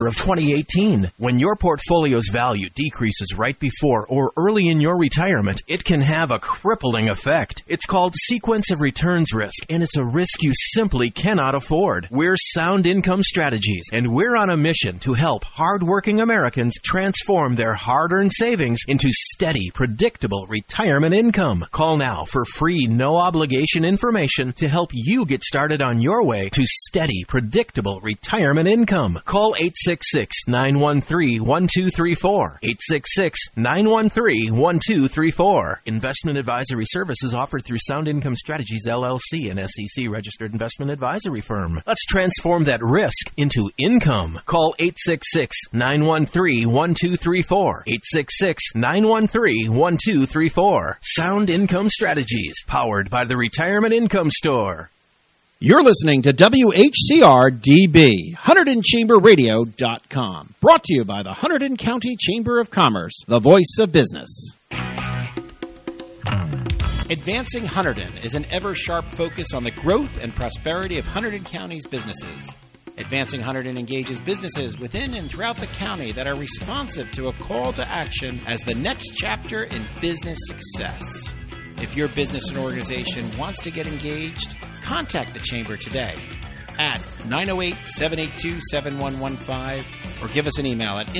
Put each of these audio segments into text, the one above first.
of 2018. When your portfolio's value decreases right before or early in your retirement, it can have a crippling effect. It's called sequence of returns risk, and it's a risk you simply cannot afford. We're Sound Income Strategies, and we're on a mission to help hardworking Americans transform their hard-earned savings into steady, predictable retirement income. Call now for free, no-obligation information to help you get started on your way to steady, predictable retirement income. Call 866-913-1234. 866-913-1234. Investment advisory services offered through Sound Income Strategies, LLC, an SEC-registered investment advisory firm. Let's transform that risk into income. Call 866-913-1234. 866-913-1234. Sound Income Strategies, powered by the Retirement Income Store. You're listening to WHCR-DB, HunterdonChamberRadio.com. Brought to you by the Hunterdon County Chamber of Commerce, the voice of business. Advancing Hunterdon is an ever-sharp focus on the growth and prosperity of Hunterdon County's businesses. Advancing Hunterdon engages businesses within and throughout the county that are responsive to a call to action as the next chapter in business success. If your business and organization wants to get engaged, contact the Chamber today at 908-782-7115 or give us an email at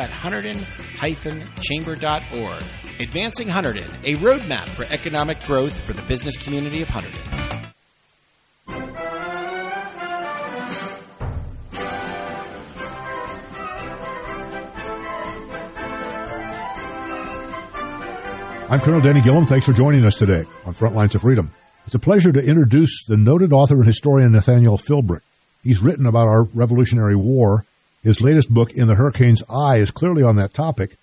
info@hunterdon-chamber.org. Advancing Hunterdon, a roadmap for economic growth for the business community of Hunterdon. I'm Colonel Danny Gillum. Thanks for joining us today on Frontlines of Freedom. It's a pleasure to introduce the noted author and historian Nathaniel Philbrick. He's written about our Revolutionary War. His latest book, In the Hurricane's Eye, is clearly on that topic,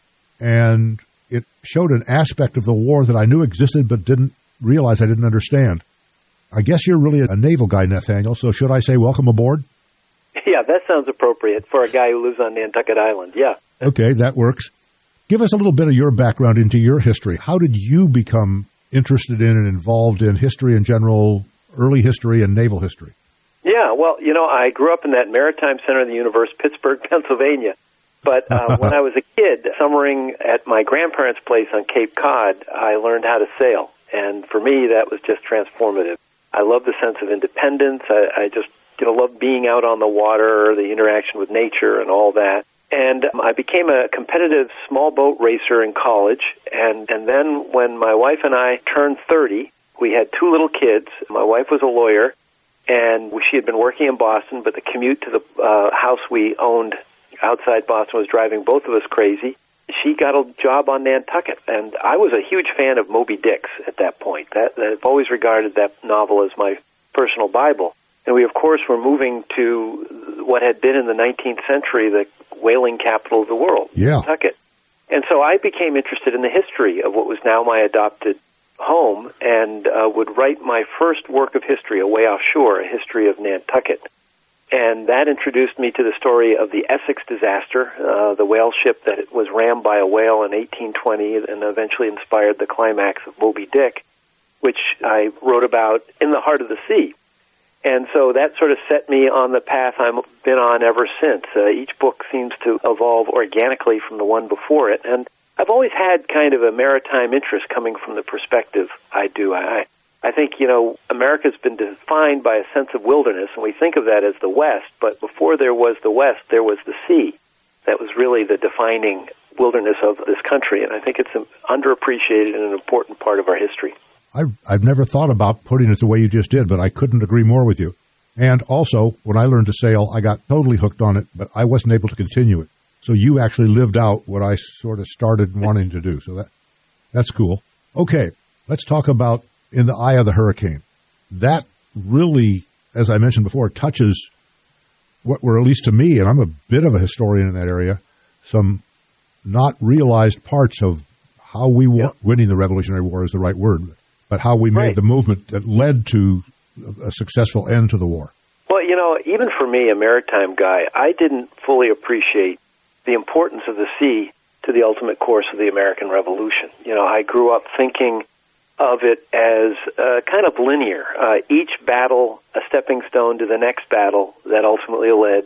and it showed an aspect of the war that I knew existed but didn't realize I didn't understand. I guess you're really a naval guy, Nathaniel, so should I say welcome aboard? Yeah, that sounds appropriate for a guy who lives on Nantucket Island, yeah. Okay, that works. Give us a little bit of your background into your history. How did you become interested in and involved in history in general, early history and naval history? Yeah, well, I grew up in that maritime center of the universe, Pittsburgh, Pennsylvania. But when I was a kid, summering at my grandparents' place on Cape Cod, I learned how to sail. And for me, that was just transformative. I love the sense of independence. I just love being out on the water, the interaction with nature and all that. And I became a competitive small boat racer in college. And then when my wife and I turned 30, we had two little kids. My wife was a lawyer, and she had been working in Boston, but the commute to the house we owned outside Boston was driving both of us crazy. She got a job on Nantucket, and I was a huge fan of Moby Dick's at that point. I've always regarded that novel as my personal Bible. And we, of course, were moving to what had been in the 19th century the whaling capital of the world, Nantucket. And so I became interested in the history of what was now my adopted home and would write my first work of history away offshore, a history of Nantucket. And that introduced me to the story of the Essex disaster, the whale ship that was rammed by a whale in 1820 and eventually inspired the climax of Moby Dick, which I wrote about in the heart of the sea. And so that sort of set me on the path I've been on ever since. Each book seems to evolve organically from the one before it. And I've always had kind of a maritime interest coming from the perspective I do. I think, America's been defined by a sense of wilderness, and we think of that as the West. But before there was the West, there was the sea. That was really the defining wilderness of this country. And I think it's an underappreciated and an important part of our history. I've never thought about putting it the way you just did, but I couldn't agree more with you. And also, when I learned to sail, I got totally hooked on it, but I wasn't able to continue it. So you actually lived out what I sort of started wanting to do. So that's cool. Okay, let's talk about In the Eye of the Hurricane. That really, as I mentioned before, touches what were, at least to me, and I'm a bit of a historian in that area, some not realized parts of how we winning the Revolutionary War is the right word, but how we made the movement that led to a successful end to the war. Well, even for me, a maritime guy, I didn't fully appreciate the importance of the sea to the ultimate course of the American Revolution. I grew up thinking of it as kind of linear. Each battle, a stepping stone to the next battle that ultimately led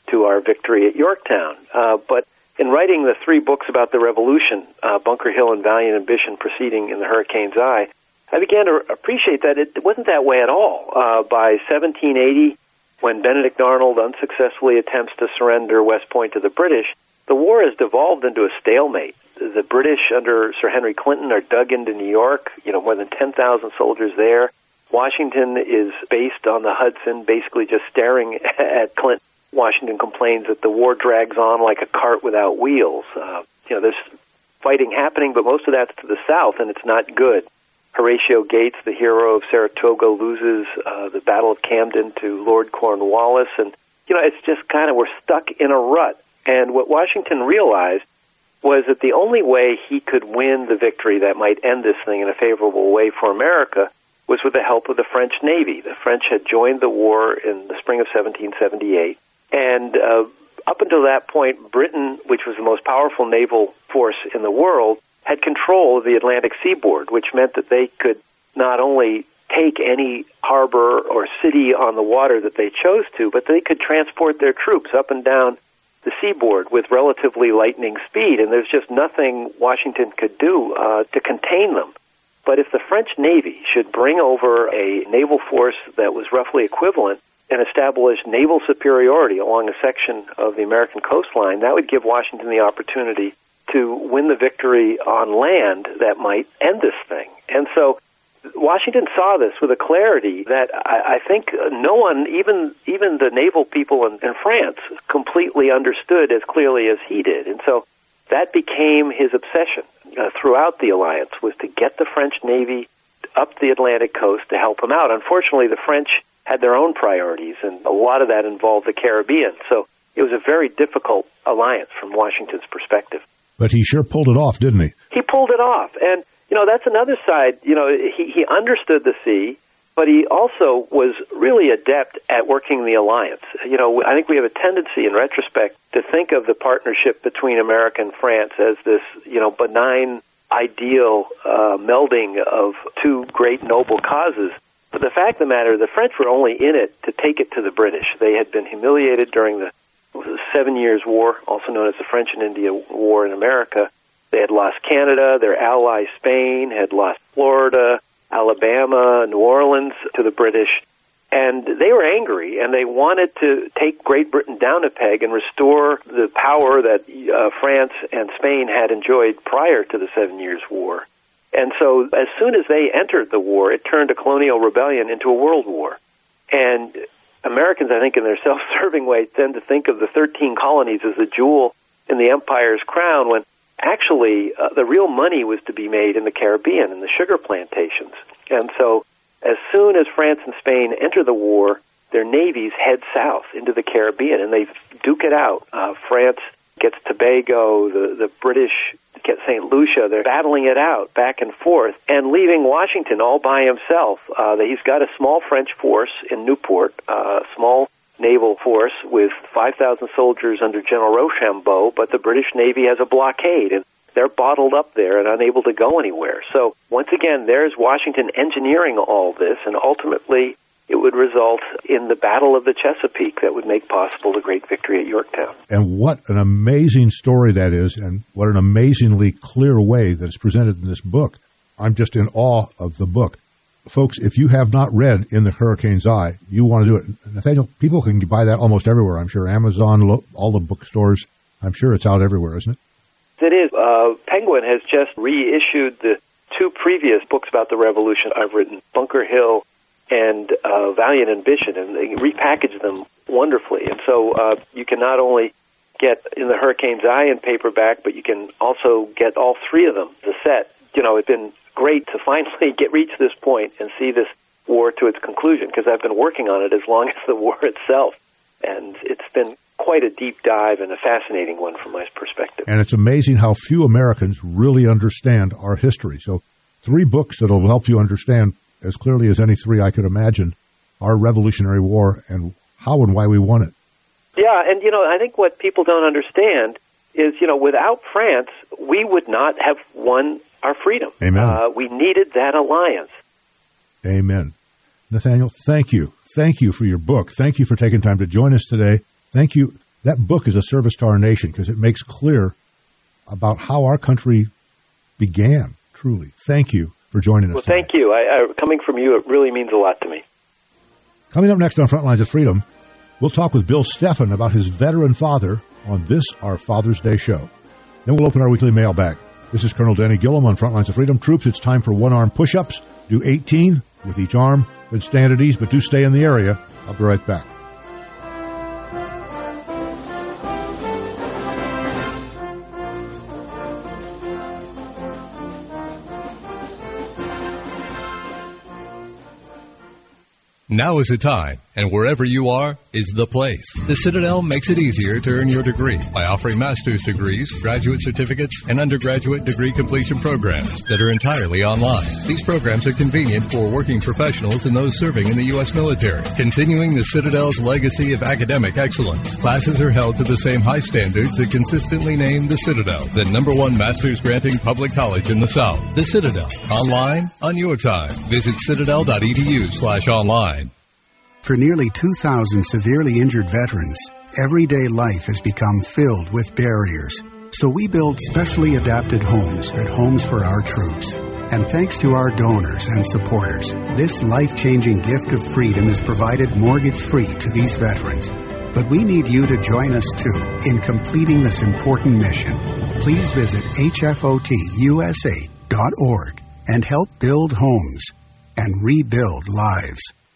to our victory at Yorktown. But in writing the 3 books about the Revolution, Bunker Hill and Valiant Ambition proceeding in the Hurricane's Eye, I began to appreciate that it wasn't that way at all. By 1780, when Benedict Arnold unsuccessfully attempts to surrender West Point to the British, the war has devolved into a stalemate. The British under Sir Henry Clinton are dug into New York, more than 10,000 soldiers there. Washington is based on the Hudson, basically just staring at Clinton. Washington complains that the war drags on like a cart without wheels. There's fighting happening, but most of that's to the south, and it's not good. Horatio Gates, the hero of Saratoga, loses the Battle of Camden to Lord Cornwallis, and it's just we're stuck in a rut. And what Washington realized was that the only way he could win the victory that might end this thing in a favorable way for America was with the help of the French Navy. The French had joined the war in the spring of 1778, and up until that point, Britain, which was the most powerful naval force in the world, had control of the Atlantic seaboard, which meant that they could not only take any harbor or city on the water that they chose to, but they could transport their troops up and down the seaboard with relatively lightning speed, and there's just nothing Washington could do to contain them. But if the French Navy should bring over a naval force that was roughly equivalent and establish naval superiority along a section of the American coastline, that would give Washington the opportunity to win the victory on land that might end this thing. And so Washington saw this with a clarity that I think no one, even the naval people in France, completely understood as clearly as he did. And so that became his obsession throughout the alliance, was to get the French Navy up the Atlantic coast to help him out. Unfortunately, the French had their own priorities, and a lot of that involved the Caribbean. So it was a very difficult alliance from Washington's perspective. But he sure pulled it off, didn't he? He pulled it off. And that's another side. He understood the sea, but he also was really adept at working the alliance. I think we have a tendency in retrospect to think of the partnership between America and France as this, benign, ideal melding of two great noble causes. But the fact of the matter, the French were only in it to take it to the British. They had been humiliated during the 7 Years' War, also known as the French and India War in America. They had lost Canada, their ally Spain had lost Florida, Alabama, New Orleans to the British, and they were angry, and they wanted to take Great Britain down a peg and restore the power that France and Spain had enjoyed prior to the 7 Years' War. And so as soon as they entered the war, it turned a colonial rebellion into a world war. And Americans, I think, in their self-serving way, tend to think of the 13 colonies as a jewel in the empire's crown, when actually the real money was to be made in the Caribbean, in the sugar plantations. And so as soon as France and Spain enter the war, their navies head south into the Caribbean, and they duke it out. France gets Tobago, the British get St. Lucia. They're battling it out back and forth, and leaving Washington all by himself. He's got a small French force in Newport, a small naval force with 5,000 soldiers under General Rochambeau, but the British Navy has a blockade, and they're bottled up there and unable to go anywhere. So once again, there's Washington engineering all this, and ultimately it would result in the Battle of the Chesapeake that would make possible the great victory at Yorktown. And what an amazing story that is, and what an amazingly clear way that it's presented in this book. I'm just in awe of the book. Folks, if you have not read In the Hurricane's Eye, you want to do it. Nathaniel, people can buy that almost everywhere, I'm sure. Amazon, all the bookstores. I'm sure it's out everywhere, isn't it? It is. Penguin has just reissued the two previous books about the Revolution I've written, Bunker Hill and Valiant Ambition, and they repackage them wonderfully. And so you can not only get In the Hurricane's Eye in paperback, but you can also get all three of them, the set. It's been great to finally reach this point and see this war to its conclusion, because I've been working on it as long as the war itself. And it's been quite a deep dive and a fascinating one from my perspective. And it's amazing how few Americans really understand our history. So 3 books that will help you understand as clearly as any 3 I could imagine our Revolutionary War and how and why we won it. Yeah, and I think what people don't understand is, without France, we would not have won our freedom. Amen. We needed that alliance. Amen. Nathaniel, thank you. Thank you for your book. Thank you for taking time to join us today. Thank you That book is a service to our nation because it makes clear about how our country began, truly. Thank you for joining us. Well, thank you. Coming from you, it really means a lot to me. Coming up next on Frontlines of Freedom, we'll talk with Bill Steffen about his veteran father on this, our Father's Day show. Then we'll open our weekly mailbag. This is Colonel Danny Gillum on Frontlines of Freedom. Troops, it's time for one-arm push-ups. Do 18 with each arm. Then stand at ease, but do stay in the area. I'll be right back. Now is the time, and wherever you are is the place. The Citadel makes it easier to earn your degree by offering master's degrees, graduate certificates, and undergraduate degree completion programs that are entirely online. These programs are convenient for working professionals and those serving in the U.S. military. Continuing the Citadel's legacy of academic excellence, classes are held to the same high standards that consistently name the Citadel the #1 master's granting public college in the South. The Citadel, online on your time. Visit citadel.edu/online. For nearly 2,000 severely injured veterans, everyday life has become filled with barriers. So we build specially adapted homes at Homes for Our Troops. And thanks to our donors and supporters, this life-changing gift of freedom is provided mortgage-free to these veterans. But we need you to join us, too, in completing this important mission. Please visit hfotusa.org and help build homes and rebuild lives.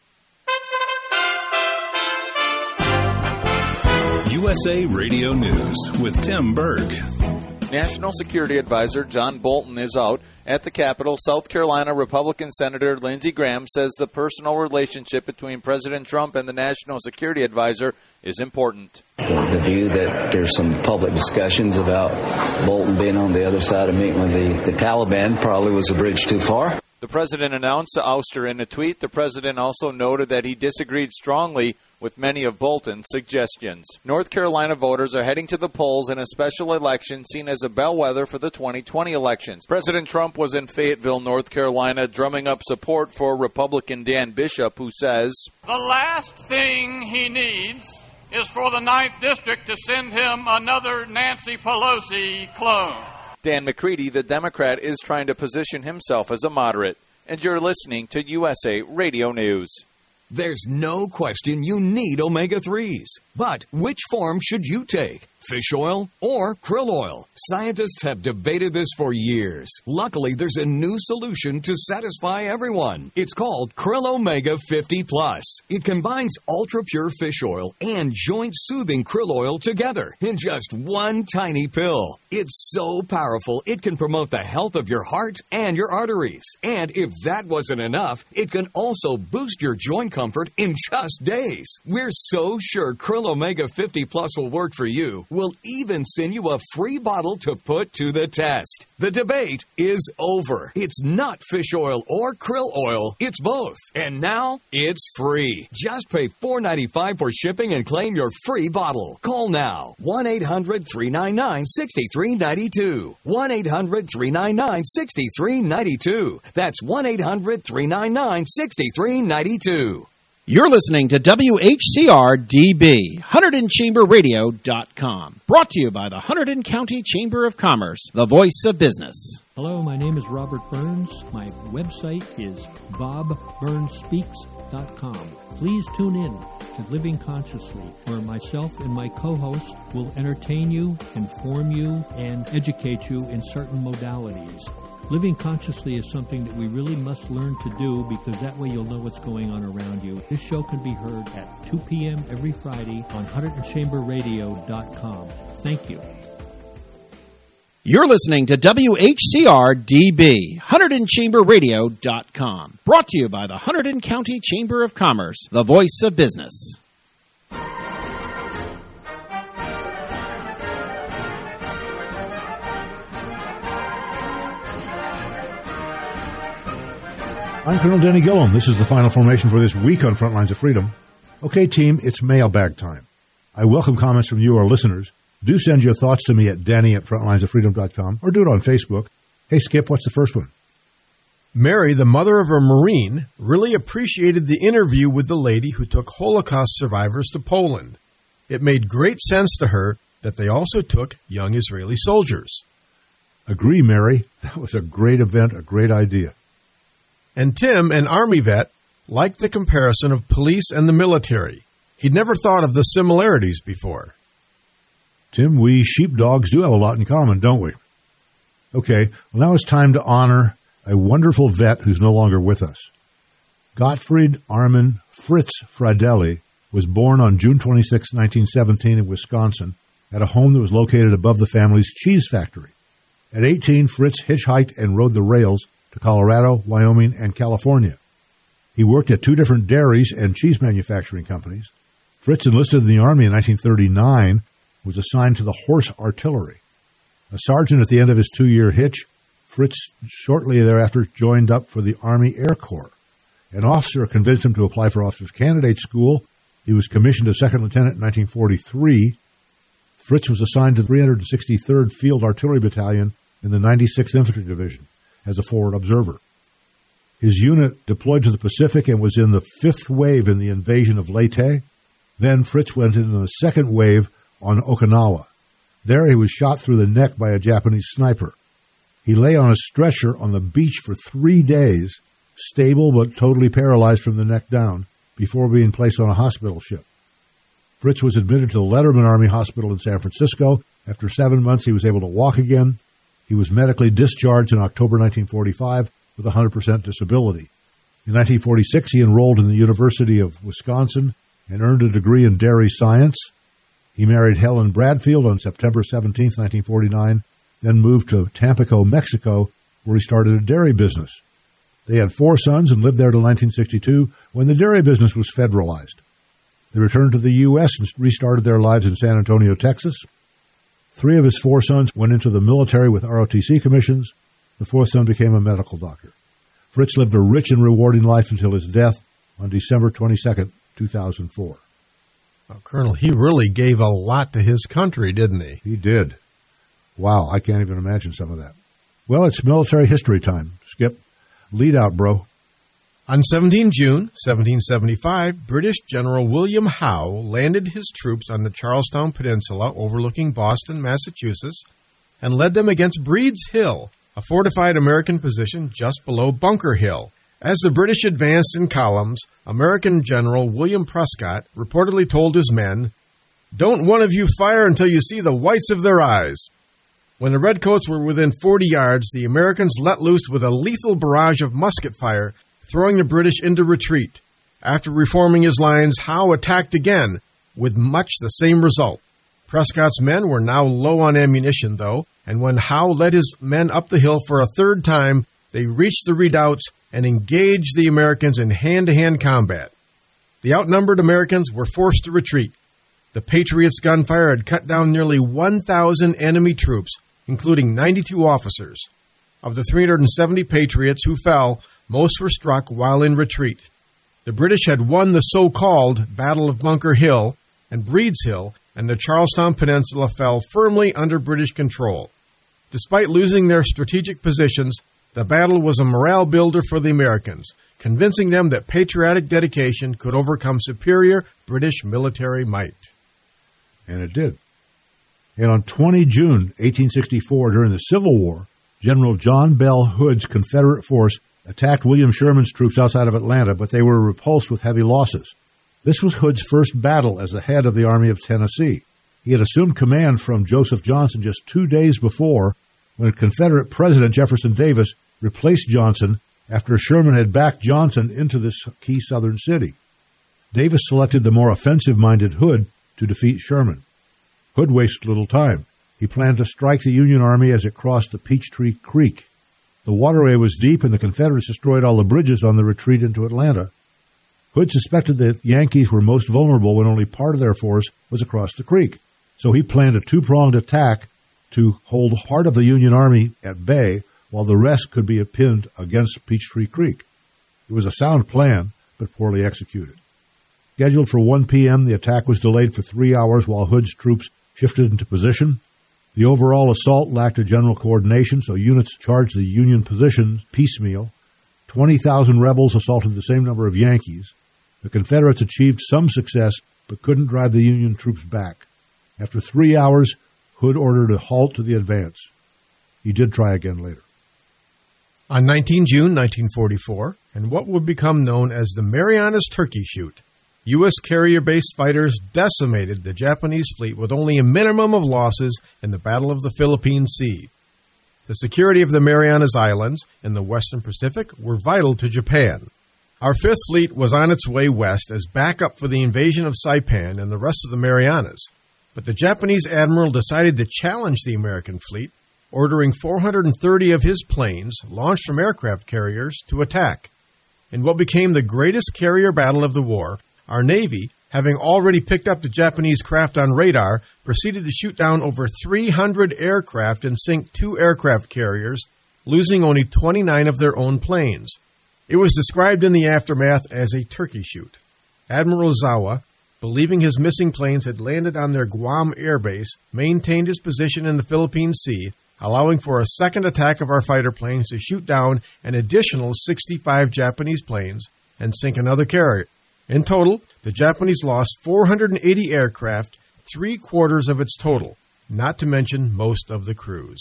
USA Radio News with Tim Berg. National Security Advisor John Bolton is out at the Capitol. South Carolina Republican Senator Lindsey Graham says the personal relationship between President Trump and the National Security Advisor is important. The view that there's some public discussions about Bolton being on the other side of meeting with the Taliban probably was a bridge too far. The president announced the ouster in a tweet. The president also noted that he disagreed strongly with many of Bolton's suggestions. North Carolina voters are heading to the polls in a special election seen as a bellwether for the 2020 elections. President Trump was in Fayetteville, North Carolina, drumming up support for Republican Dan Bishop, who says, "The last thing he needs is for the 9th District to send him another Nancy Pelosi clone." Dan McCready, the Democrat, is trying to position himself as a moderate. And you're listening to USA Radio News. There's no question you need omega-3s. But which form should you take? Fish oil or krill oil? Scientists have debated this for years. Luckily, there's a new solution to satisfy everyone. It's called Krill Omega 50 Plus. It combines ultra-pure fish oil and joint-soothing krill oil together in just one tiny pill. It's so powerful, it can promote the health of your heart and your arteries. And if that wasn't enough, it can also boost your joint comfort in just days. We're so sure Krill Omega 50 Plus will work for you. We'll even send you a free bottle to put to the test. The debate is over. It's not fish oil or krill oil. It's both. And now it's free. Just pay $4.95 for shipping and claim your free bottle. Call now. 1-800-399-6392. 1-800-399-6392. That's 1-800-399-6392. You're listening to WHCR-DB, HunterdonChamberRadio.com. Brought to you by the Hunterdon County Chamber of Commerce, the voice of business. Hello, my name is Robert Burns. My website is BobBurnsSpeaks.com. Please tune in to Living Consciously, where myself and my co-host will entertain you, inform you, and educate you in certain modalities. Living consciously is something that we really must learn to do because that way you'll know what's going on around you. This show can be heard at 2 p.m. every Friday on HunterdonChamberRadio.com. Thank you. You're listening to WHCR-DB, HunterdonChamberRadio.com. Brought to you by the Hunterdon County Chamber of Commerce, the voice of business. I'm Colonel Danny Gillum. This is the final formation for this week on Frontlines of Freedom. Okay, team, it's mailbag time. I welcome comments from you, our listeners. Do send your thoughts to me at danny@frontlinesoffreedom.com or do it on Facebook. Hey, Skip, what's the first one? Mary, the mother of a Marine, really appreciated the interview with the lady who took Holocaust survivors to Poland. it made great sense to her that they also took young Israeli soldiers. Agree, Mary. That was a great event, a great idea. And Tim, an Army vet, liked the comparison of police and the military. He'd never thought of the similarities before. Tim, we sheepdogs do have a lot in common, don't we? Okay, well, now it's time to honor a wonderful vet who's no longer with us. Gottfried Armin Fritz Fradelli was born on June 26, 1917 in Wisconsin at a home that was located above the family's cheese factory. At 18, Fritz hitchhiked and rode the rails to Colorado, Wyoming, and California. He worked at 2 different dairies and cheese manufacturing companies. Fritz enlisted in the Army in 1939, was assigned to the Horse Artillery. A sergeant at the end of his 2-year hitch, Fritz shortly thereafter joined up for the Army Air Corps. An officer convinced him to apply for Officers Candidate School. He was commissioned as second lieutenant in 1943. Fritz was assigned to the 363rd Field Artillery Battalion in the 96th Infantry Division as a forward observer. His unit deployed to the Pacific and was in the 5th wave in the invasion of Leyte. Then Fritz went into the 2nd wave on Okinawa. There he was shot through the neck by a Japanese sniper. He lay on a stretcher on the beach for 3 days, stable but totally paralyzed from the neck down, before being placed on a hospital ship. Fritz was admitted to the Letterman Army Hospital in San Francisco. After 7 months, he was able to walk again. He was medically discharged in October 1945 with 100% disability. In 1946, he enrolled in the University of Wisconsin and earned a degree in dairy science. He married Helen Bradfield on September 17, 1949, then moved to Tampico, Mexico, where he started a dairy business. They had 4 sons and lived there till 1962, when the dairy business was federalized. They returned to the U.S. and restarted their lives in San Antonio, Texas. 3 of his 4 sons went into the military with ROTC commissions. The 4th son became a medical doctor. Fritz lived a rich and rewarding life until his death on December 22, 2004. Well, Colonel, he really gave a lot to his country, didn't he? He did. Wow, I can't even imagine some of that. Well, it's military history time. Skip, lead out, bro. On 17 June 1775, British General William Howe landed his troops on the Charlestown Peninsula overlooking Boston, Massachusetts, and led them against Breed's Hill, a fortified American position just below Bunker Hill. As the British advanced in columns, American General William Prescott reportedly told his men, "Don't one of you fire until you see the whites of their eyes." When the Redcoats were within 40 yards, the Americans let loose with a lethal barrage of musket fire, throwing the British into retreat. After reforming his lines, Howe attacked again, with much the same result. Prescott's men were now low on ammunition, though, and when Howe led his men up the hill for a 3rd time, they reached the redoubts and engaged the Americans in hand-to-hand combat. The outnumbered Americans were forced to retreat. The Patriots' gunfire had cut down nearly 1,000 enemy troops, including 92 officers. Of the 370 Patriots who fell, most were struck while in retreat. The British had won the so-called Battle of Bunker Hill and Breed's Hill, and the Charlestown Peninsula fell firmly under British control. Despite losing their strategic positions, the battle was a morale builder for the Americans, convincing them that patriotic dedication could overcome superior British military might. And it did. And on 20 June 1864, during the Civil War, General John Bell Hood's Confederate force attacked William Sherman's troops outside of Atlanta, but they were repulsed with heavy losses. This was Hood's first battle as the head of the Army of Tennessee. He had assumed command from Joseph Johnson just 2 days before, when Confederate President Jefferson Davis replaced Johnson after Sherman had backed Johnson into this key southern city. Davis selected the more offensive-minded Hood to defeat Sherman. Hood wasted little time. He planned to strike the Union Army as it crossed the Peachtree Creek. The waterway was deep, and the Confederates destroyed all the bridges on the retreat into Atlanta. Hood suspected that the Yankees were most vulnerable when only part of their force was across the creek. So he planned a 2-pronged attack to hold part of the Union Army at bay while the rest could be pinned against Peachtree Creek. It was a sound plan, but poorly executed. Scheduled for 1 p.m., the attack was delayed for 3 hours while Hood's troops shifted into position. The overall assault lacked a general coordination, so units charged the Union positions piecemeal. 20,000 rebels assaulted the same number of Yankees. The Confederates achieved some success but couldn't drive the Union troops back. After 3 hours, Hood ordered a halt to the advance. He did try again later. On 19 June 1944, and what would become known as the Marianas Turkey Shoot, U.S. carrier-based fighters decimated the Japanese fleet with only a minimum of losses in the Battle of the Philippine Sea. The security of the Marianas Islands in the Western Pacific were vital to Japan. Our Fifth Fleet was on its way west as backup for the invasion of Saipan and the rest of the Marianas, but the Japanese admiral decided to challenge the American fleet, ordering 430 of his planes, launched from aircraft carriers, to attack. In what became the greatest carrier battle of the war, our Navy, having already picked up the Japanese craft on radar, proceeded to shoot down over 300 aircraft and sink 2 aircraft carriers, losing only 29 of their own planes. It was described in the aftermath as a turkey shoot. Admiral Zawa, believing his missing planes had landed on their Guam air base, maintained his position in the Philippine Sea, allowing for a second attack of our fighter planes to shoot down an additional 65 Japanese planes and sink another carrier. In total, the Japanese lost 480 aircraft, 3/4 of its total, not to mention most of the crews.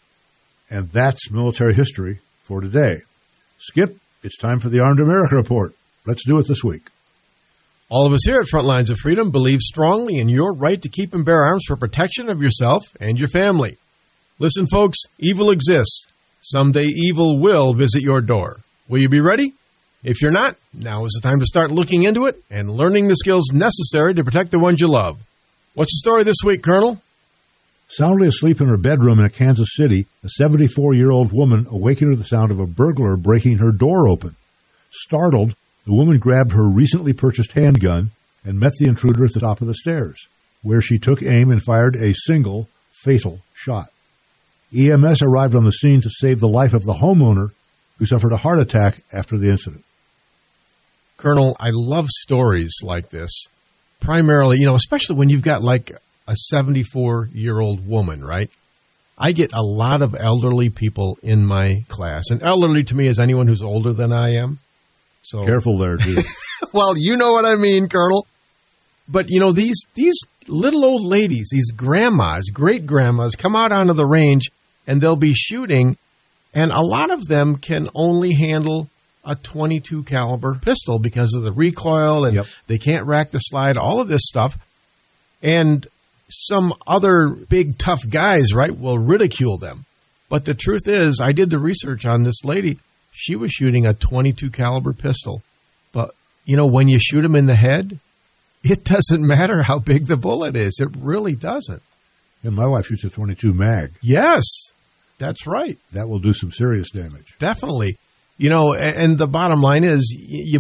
And that's military history for today. Skip, it's time for the Armed America Report. Let's do it this week. All of us here at Front Lines of Freedom believe strongly in your right to keep and bear arms for protection of yourself and your family. Listen, folks, evil exists. Someday evil will visit your door. Will you be ready? If you're not, now is the time to start looking into it and learning the skills necessary to protect the ones you love. What's the story this week, Colonel? Soundly asleep in her bedroom in Kansas City, a 74-year-old woman awakened to the sound of a burglar breaking her door open. Startled, the woman grabbed her recently purchased handgun and met the intruder at the top of the stairs, where she took aim and fired a single, fatal shot. EMS arrived on the scene to save the life of the homeowner, who suffered a heart attack after the incident. Colonel, I love stories like this. Primarily, especially when you've got like a 74-year-old woman, right? I get a lot of elderly people in my class. And elderly to me is anyone who's older than I am. So careful there, dude. Well, you know what I mean, Colonel. But, these little old ladies, these grandmas, great-grandmas, come out onto the range and they'll be shooting, and a lot of them can only handle a .22 caliber pistol because of the recoil, and they can't rack the slide, all of this stuff. And some other big, tough guys, right, will ridicule them. But the truth is, I did the research on this lady. She was shooting a .22 caliber pistol. But, when you shoot them in the head, it doesn't matter how big the bullet is. It really doesn't. And my wife shoots a .22 mag. Yes, that's right. That will do some serious damage. Definitely. And the bottom line is you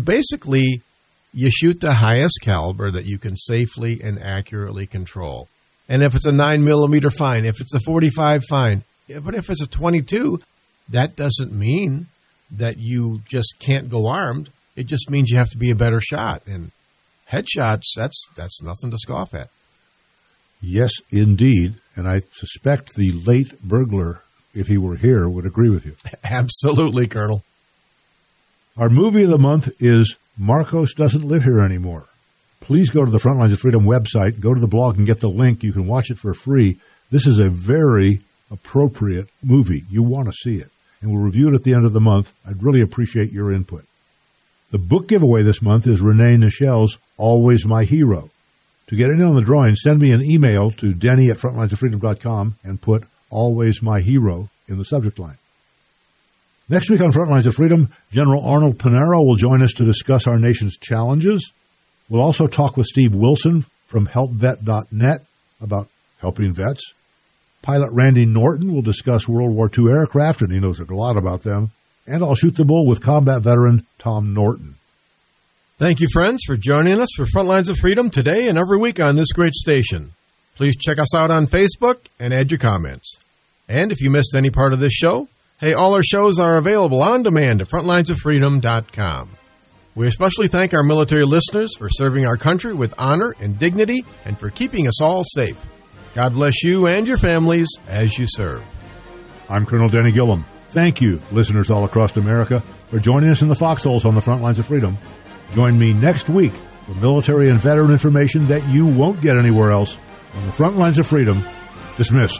shoot the highest caliber that you can safely and accurately control. And if it's a 9mm, fine. If it's a 45, fine. But if it's a .22, that doesn't mean that you just can't go armed. It just means you have to be a better shot. And headshots, that's nothing to scoff at. Yes, indeed. And I suspect the late burglar, if he were here, would agree with you. Absolutely, Colonel. Our movie of the month is Marcos Doesn't Live Here Anymore. Please go to the Front Lines of Freedom website, go to the blog and get the link. You can watch it for free. This is a very appropriate movie. You want to see it. And we'll review it at the end of the month. I'd really appreciate your input. The book giveaway this month is Renee Nichel's Always My Hero. To get in on the drawing, send me an email to denny@frontlinesoffreedom.com and put Always My Hero in the subject line. Next week on Front Lines of Freedom, General Arnold Pinero will join us to discuss our nation's challenges. We'll also talk with Steve Wilson from HelpVet.net about helping vets. Pilot Randy Norton will discuss World War II aircraft, and he knows a lot about them. And I'll shoot the bull with combat veteran Tom Norton. Thank you, friends, for joining us for Front Lines of Freedom today and every week on this great station. Please check us out on Facebook and add your comments. And if you missed any part of this show, hey, all our shows are available on demand at frontlinesoffreedom.com. We especially thank our military listeners for serving our country with honor and dignity and for keeping us all safe. God bless you and your families as you serve. I'm Colonel Denny Gillum. Thank you, listeners all across America, for joining us in the foxholes on the Front Lines of Freedom. Join me next week for military and veteran information that you won't get anywhere else. On the front lines of freedom, dismissed.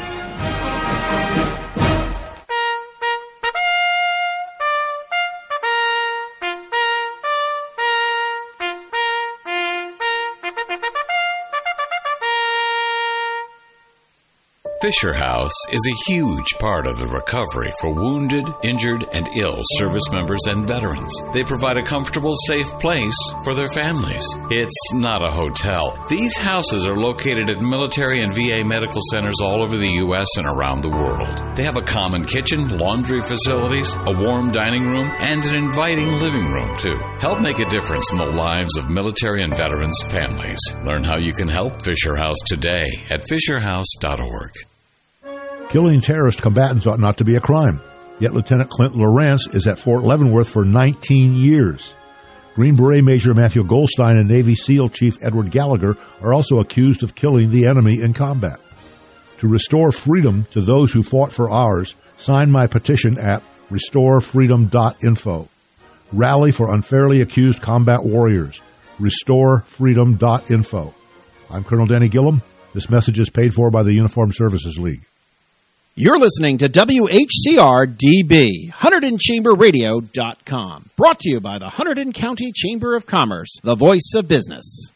Fisher House is a huge part of the recovery for wounded, injured, and ill service members and veterans. They provide a comfortable, safe place for their families. It's not a hotel. These houses are located at military and VA medical centers all over the U.S. and around the world. They have a common kitchen, laundry facilities, a warm dining room, and an inviting living room, too. Help make a difference in the lives of military and veterans' families. Learn how you can help Fisher House today at fisherhouse.org. Killing terrorist combatants ought not to be a crime. Yet Lieutenant Clint Lawrence is at Fort Leavenworth for 19 years. Green Beret Major Matthew Goldstein and Navy SEAL Chief Edward Gallagher are also accused of killing the enemy in combat. To restore freedom to those who fought for ours, sign my petition at restorefreedom.info. Rally for unfairly accused combat warriors. restorefreedom.info. I'm Colonel Danny Gillum. This message is paid for by the Uniformed Services League. You're listening to WHCR-DB, HunterdonChamberRadio.com. Brought to you by the Hunterdon County Chamber of Commerce, the voice of business.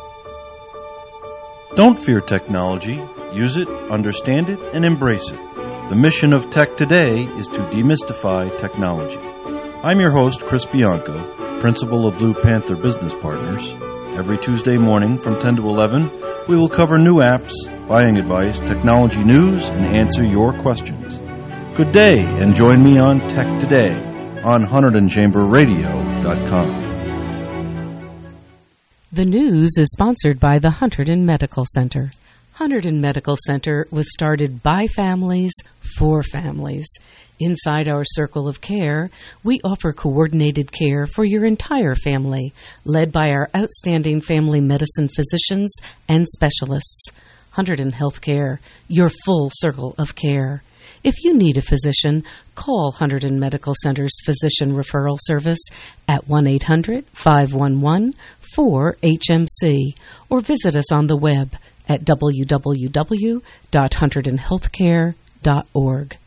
Don't fear technology. Use it, understand it, and embrace it. The mission of Tech Today is to demystify technology. I'm your host, Chris Bianco, principal of Blue Panther Business Partners. Every Tuesday morning from 10 to 11, we will cover new apps, buying advice, technology news, and answer your questions. Good day, and join me on Tech Today on HunterdonChamberRadio.com. The news is sponsored by the Hunterdon Medical Center. Hunterdon Medical Center was started by families for families. Inside our circle of care, we offer coordinated care for your entire family, led by our outstanding family medicine physicians and specialists. Hunterdon Healthcare, your full circle of care. If you need a physician, call Hunterdon Medical Center's Physician Referral Service at 1-800-511-4HMC or visit us on the web at www.hunterdonhealthcare.org.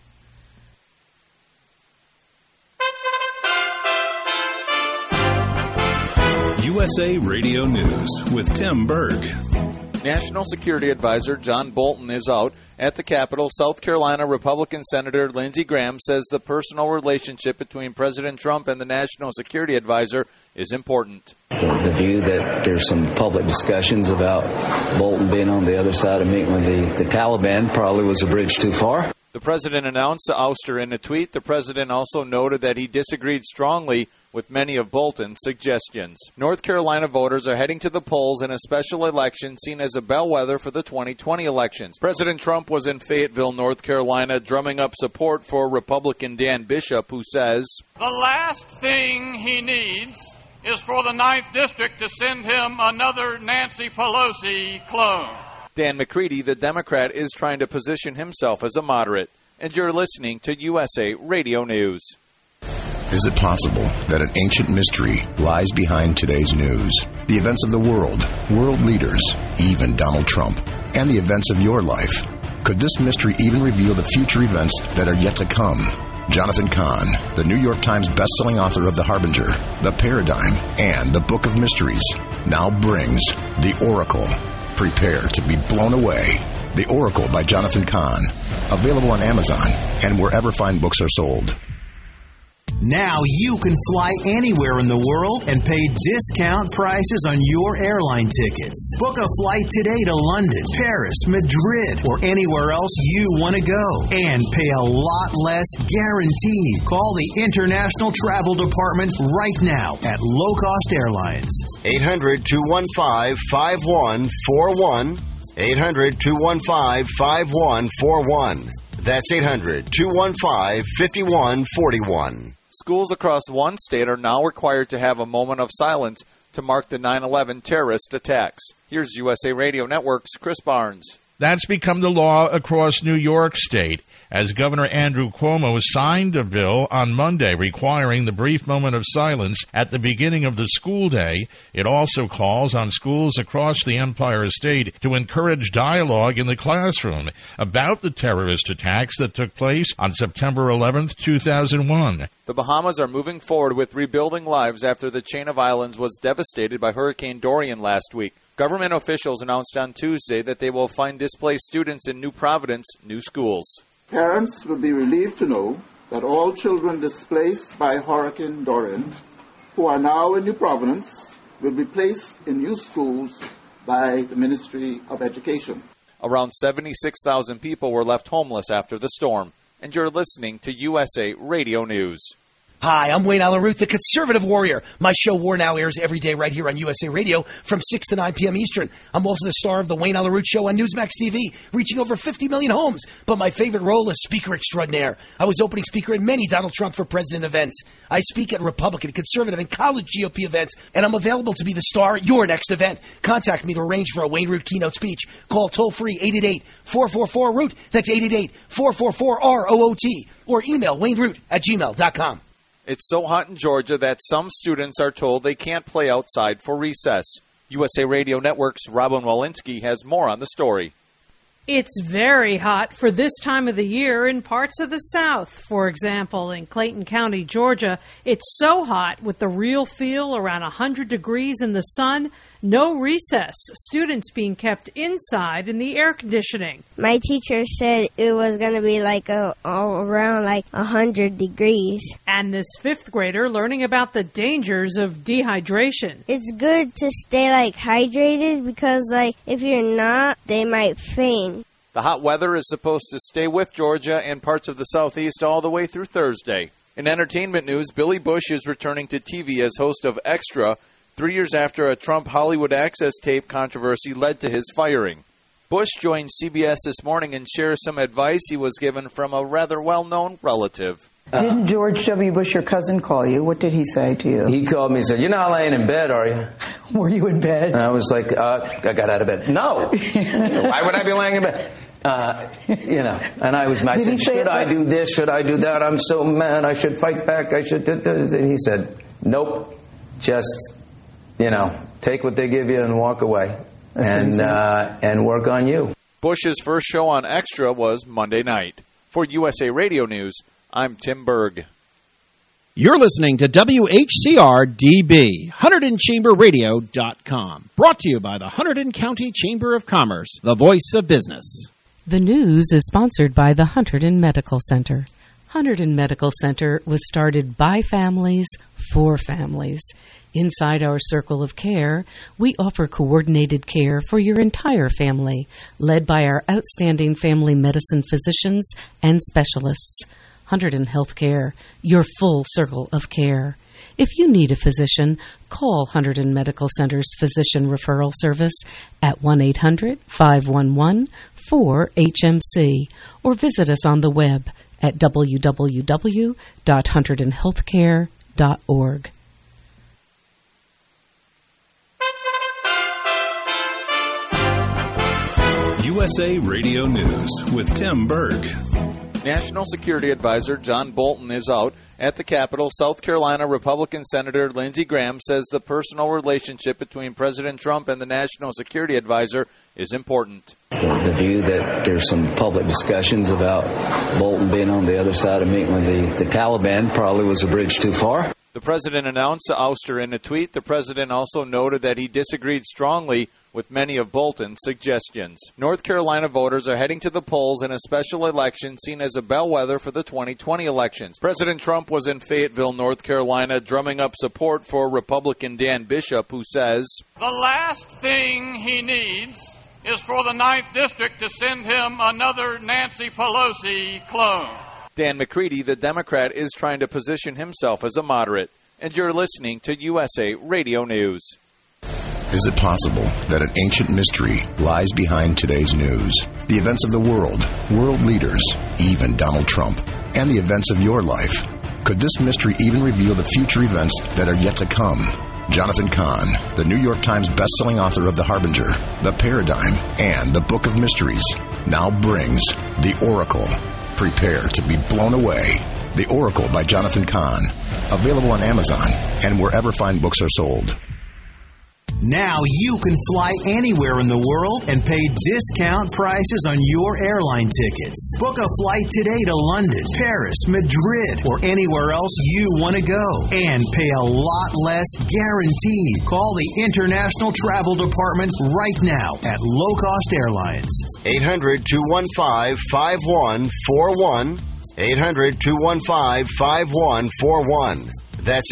USA Radio News with Tim Berg. National Security Advisor John Bolton is out at the Capitol. South Carolina Republican Senator Lindsey Graham says the personal relationship between President Trump and the National Security Advisor is important. The view that there's some public discussions about Bolton being on the other side of meeting with the Taliban probably was a bridge too far. The president announced the ouster in a tweet. The president also noted that he disagreed strongly with many of Bolton's suggestions. North Carolina voters are heading to the polls in a special election seen as a bellwether for the 2020 elections. President Trump was in Fayetteville, North Carolina, drumming up support for Republican Dan Bishop, who says, "The last thing he needs is for the 9th District to send him another Nancy Pelosi clone." Dan McCready, the Democrat, is trying to position himself as a moderate. And you're listening to USA Radio News. Is it possible that an ancient mystery lies behind today's news? The events of the world, world leaders, even Donald Trump, and the events of your life. Could this mystery even reveal the future events that are yet to come? Jonathan Cahn, the New York Times bestselling author of The Harbinger, The Paradigm, and The Book of Mysteries, now brings The Oracle. Prepare to be blown away. The Oracle by Jonathan Cahn. Available on Amazon and wherever fine books are sold. Now you can fly anywhere in the world and pay discount prices on your airline tickets. Book a flight today to London, Paris, Madrid, or anywhere else you want to go. And pay a lot less guaranteed. Call the International Travel Department right now at Low Cost Airlines. 800-215-5141. 800-215-5141. That's 800-215-5141. Schools across one state are now required to have a moment of silence to mark the 9/11 terrorist attacks. Here's USA Radio Network's Chris Barnes. That's become the law across New York State, as Governor Andrew Cuomo signed a bill on Monday requiring the brief moment of silence at the beginning of the school day. It also calls on schools across the Empire State to encourage dialogue in the classroom about the terrorist attacks that took place on September 11th, 2001. The Bahamas are moving forward with rebuilding lives after the chain of islands was devastated by Hurricane Dorian last week. Government officials announced on Tuesday that they will find displaced students in New Providence new schools. Parents will be relieved to know that all children displaced by Hurricane Dorian who are now in New Providence will be placed in new schools by the Ministry of Education. Around 76,000 people were left homeless after the storm. And you're listening to USA Radio News. Hi, I'm Wayne Allyn Root, the Conservative Warrior. My show, War Now, airs every day right here on USA Radio from 6 to 9 p.m. Eastern. I'm also the star of the Wayne Allyn Root Show on Newsmax TV, reaching over 50 million homes. But my favorite role is Speaker Extraordinaire. I was opening speaker at many Donald Trump for President events. I speak at Republican, Conservative, and college GOP events, and I'm available to be the star at your next event. Contact me to arrange for a Wayne Root keynote speech. Call toll-free 888-444-ROOT. That's 888-444-ROOT. Or email wayneroot@gmail.com. It's so hot in Georgia that some students are told they can't play outside for recess. USA Radio Network's Robin Walensky has more on the story. It's very hot for this time of the year in parts of the South. For example, in Clayton County, Georgia, it's so hot with the real feel around 100 degrees in the sun, no recess, students being kept inside in the air conditioning. My teacher said it was going to be around 100 degrees. And this fifth grader learning about the dangers of dehydration. It's good to stay hydrated because if you're not, they might faint. The hot weather is supposed to stay with Georgia and parts of the Southeast all the way through Thursday. In entertainment news, Billy Bush is returning to TV as host of Extra, 3 years after a Trump Hollywood Access tape controversy led to his firing. Bush joined CBS this morning and shares some advice he was given from a rather well-known relative. Didn't George W. Bush, your cousin, call you? What did he say to you? He called me and said, "You're not laying in bed, are you?" Were you in bed? And I was like, I got out of bed. No. Why would I be laying in bed? And I said, should I do this? Should I do that? I'm so mad. I should fight back. I should do this. And he said, nope. Just, take what they give you and walk away. And work on you. Bush's first show on Extra was Monday night. For USA Radio News, I'm Tim Berg. You're listening to WHCR-DB, HunterdonChamberRadio.com. Brought to you by the Hunterdon County Chamber of Commerce, the voice of business. The news is sponsored by the Hunterdon Medical Center. Hunterdon Medical Center was started by families for families. Inside our circle of care, we offer coordinated care for your entire family, led by our outstanding family medicine physicians and specialists. Hunterdon Healthcare, your full circle of care. If you need a physician, call Hunterdon Medical Center's Physician Referral Service at 1-800-511-4HMC or visit us on the web at www.hunterdonhealthcare.org. USA Radio News with Tim Berg. National Security Advisor John Bolton is out at the Capitol. South Carolina Republican Senator Lindsey Graham says the personal relationship between President Trump and the National Security Advisor is important. The view that there's some public discussions about Bolton being on the other side of meeting with the Taliban probably was a bridge too far. The president announced the ouster in a tweet. The president also noted that he disagreed strongly with many of Bolton's suggestions. North Carolina voters are heading to the polls in a special election seen as a bellwether for the 2020 elections. President Trump was in Fayetteville, North Carolina, drumming up support for Republican Dan Bishop, who says, "The last thing he needs is for the 9th District to send him another Nancy Pelosi clone." Dan McCready, the Democrat, is trying to position himself as a moderate. And you're listening to USA Radio News. Is it possible that an ancient mystery lies behind today's news? The events of the world, world leaders, even Donald Trump, and the events of your life. Could this mystery even reveal the future events that are yet to come? Jonathan Cahn, the New York Times bestselling author of The Harbinger, The Paradigm, and The Book of Mysteries, now brings The Oracle. Prepare to be blown away. The Oracle by Jonathan Cahn. Available on Amazon and wherever fine books are sold. Now you can fly anywhere in the world and pay discount prices on your airline tickets. Book a flight today to London, Paris, Madrid, or anywhere else you want to go. And pay a lot less guaranteed. Call the International Travel Department right now at Low Cost Airlines. 800-215-5141. 800-215-5141. That's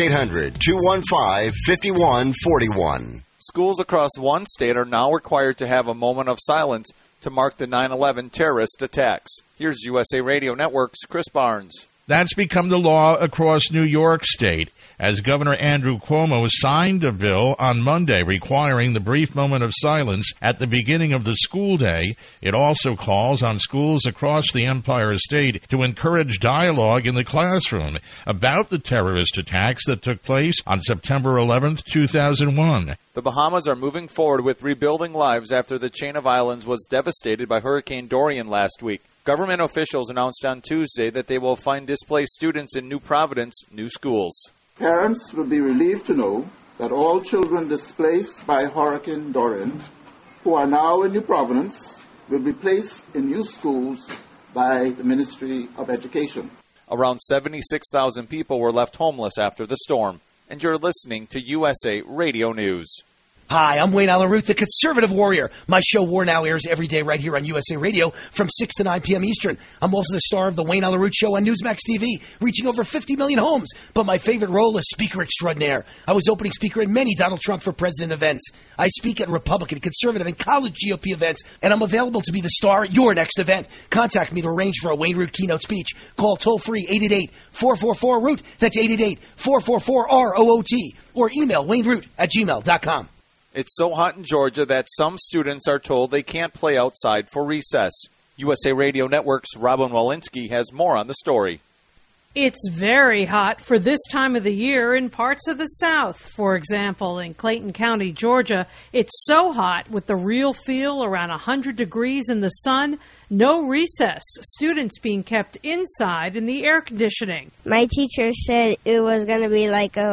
800-215-5141. Schools across one state are now required to have a moment of silence to mark the 9/11 terrorist attacks. Here's USA Radio Network's Chris Barnes. That's become the law across New York State, as Governor Andrew Cuomo signed a bill on Monday requiring the brief moment of silence at the beginning of the school day. It also calls on schools across the Empire State to encourage dialogue in the classroom about the terrorist attacks that took place on September 11th, 2001. The Bahamas are moving forward with rebuilding lives after the chain of islands was devastated by Hurricane Dorian last week. Government officials announced on Tuesday that they will find displaced students in New Providence new schools. Parents will be relieved to know that all children displaced by Hurricane Dorian who are now in New Providence will be placed in new schools by the Ministry of Education. Around 76,000 people were left homeless after the storm. And you're listening to USA Radio News. Hi, I'm Wayne Allen Root, the Conservative Warrior. My show War Now airs every day right here on USA Radio from 6 to 9 p.m. Eastern. I'm also the star of the Wayne Allen Root Show on Newsmax TV, reaching over 50 million homes. But my favorite role is Speaker Extraordinaire. I was opening speaker at many Donald Trump for President events. I speak at Republican, Conservative, and college GOP events, and I'm available to be the star at your next event. Contact me to arrange for a Wayne Root keynote speech. Call toll-free 888-444-ROOT. That's 888-444-ROOT. Or email wayneroot@gmail.com. It's so hot in Georgia that some students are told they can't play outside for recess. USA Radio Network's Robin Walensky has more on the story. It's very hot for this time of the year in parts of the South. For example, in Clayton County, Georgia, it's so hot with the real feel around 100 degrees in the sun, no recess, students being kept inside in the air conditioning. My teacher said it was going to be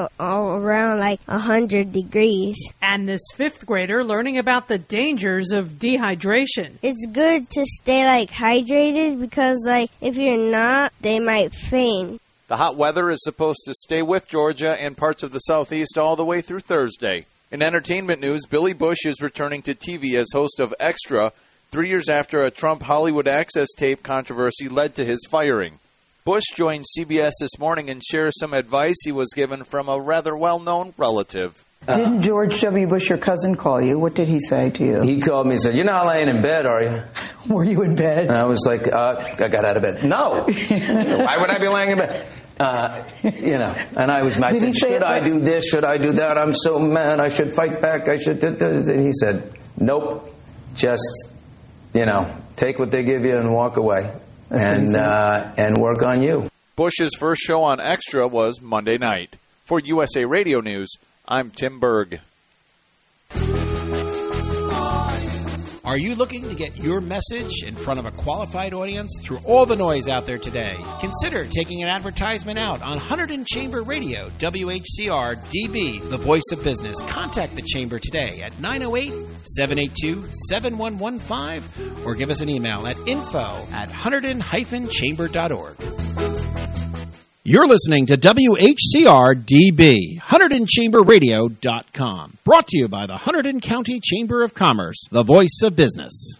around 100 degrees. And this fifth grader learning about the dangers of dehydration. It's good to stay hydrated because if you're not, they might faint. The hot weather is supposed to stay with Georgia and parts of the Southeast all the way through Thursday. In entertainment news, Billy Bush is returning to TV as host of Extra, 3 years after a Trump Hollywood Access tape controversy led to his firing. Bush joined CBS this morning and shares some advice he was given from a rather well-known relative. Didn't George W. Bush, your cousin, call you? What did he say to you? He called me and said, "You're not laying in bed, are you?" Were you in bed? And I was like, I got out of bed. No. Why would I be laying in bed? And I said, should I do this? Should I do that? I'm so mad. I should fight back. I should do this. And he said, nope. Just, take what they give you and walk away and work on you. Bush's first show on Extra was Monday night. For USA Radio News, I'm Tim Berg. Are you looking to get your message in front of a qualified audience through all the noise out there today? Consider taking an advertisement out on Hunterdon Chamber Radio, WHCR DB, the voice of business. Contact the Chamber today at 908-782-7115 or give us an email at info@hunterdon-chamber.org. You're listening to WHCR DB, HunterdonChamberRadio.com. Brought to you by the Hunterdon County Chamber of Commerce, the voice of business.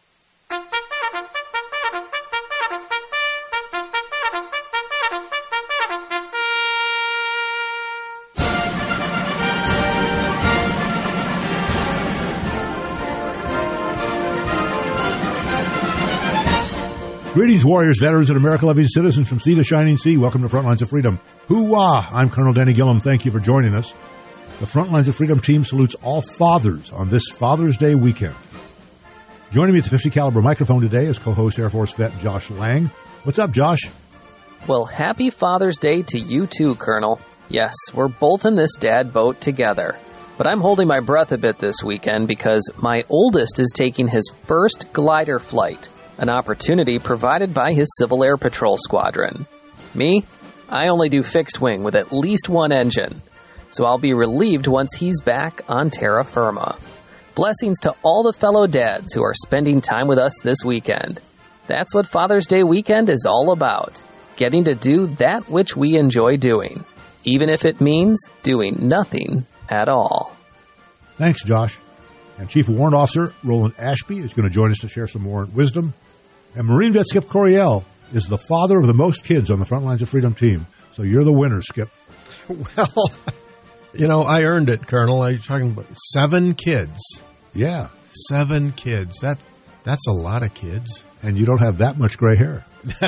Greetings, warriors, veterans, and America-loving citizens from sea to shining sea. Welcome to Frontlines of Freedom. Hoo-wah! I'm Colonel Danny Gillum. Thank you for joining us. The Frontlines of Freedom team salutes all fathers on this Father's Day weekend. Joining me at the 50 caliber microphone today is co-host Air Force vet Josh Lang. What's up, Josh? Well, happy Father's Day to you too, Colonel. Yes, we're both in this dad boat together. But I'm holding my breath a bit this weekend because my oldest is taking his first glider flight, an opportunity provided by his Civil Air Patrol Squadron. Me? I only do fixed wing with at least one engine, so I'll be relieved once he's back on terra firma. Blessings to all the fellow dads who are spending time with us this weekend. That's what Father's Day weekend is all about, getting to do that which we enjoy doing, even if it means doing nothing at all. Thanks, Josh. And Chief Warrant Officer Roland Ashby is going to join us to share some warrant wisdom. And Marine Vet Skip Coryell is the father of the most kids on the Front Lines of Freedom team. So you're the winner, Skip. Well, I earned it, Colonel. You're talking about 7 kids. Yeah. 7 kids. That's a lot of kids. And you don't have that much gray hair.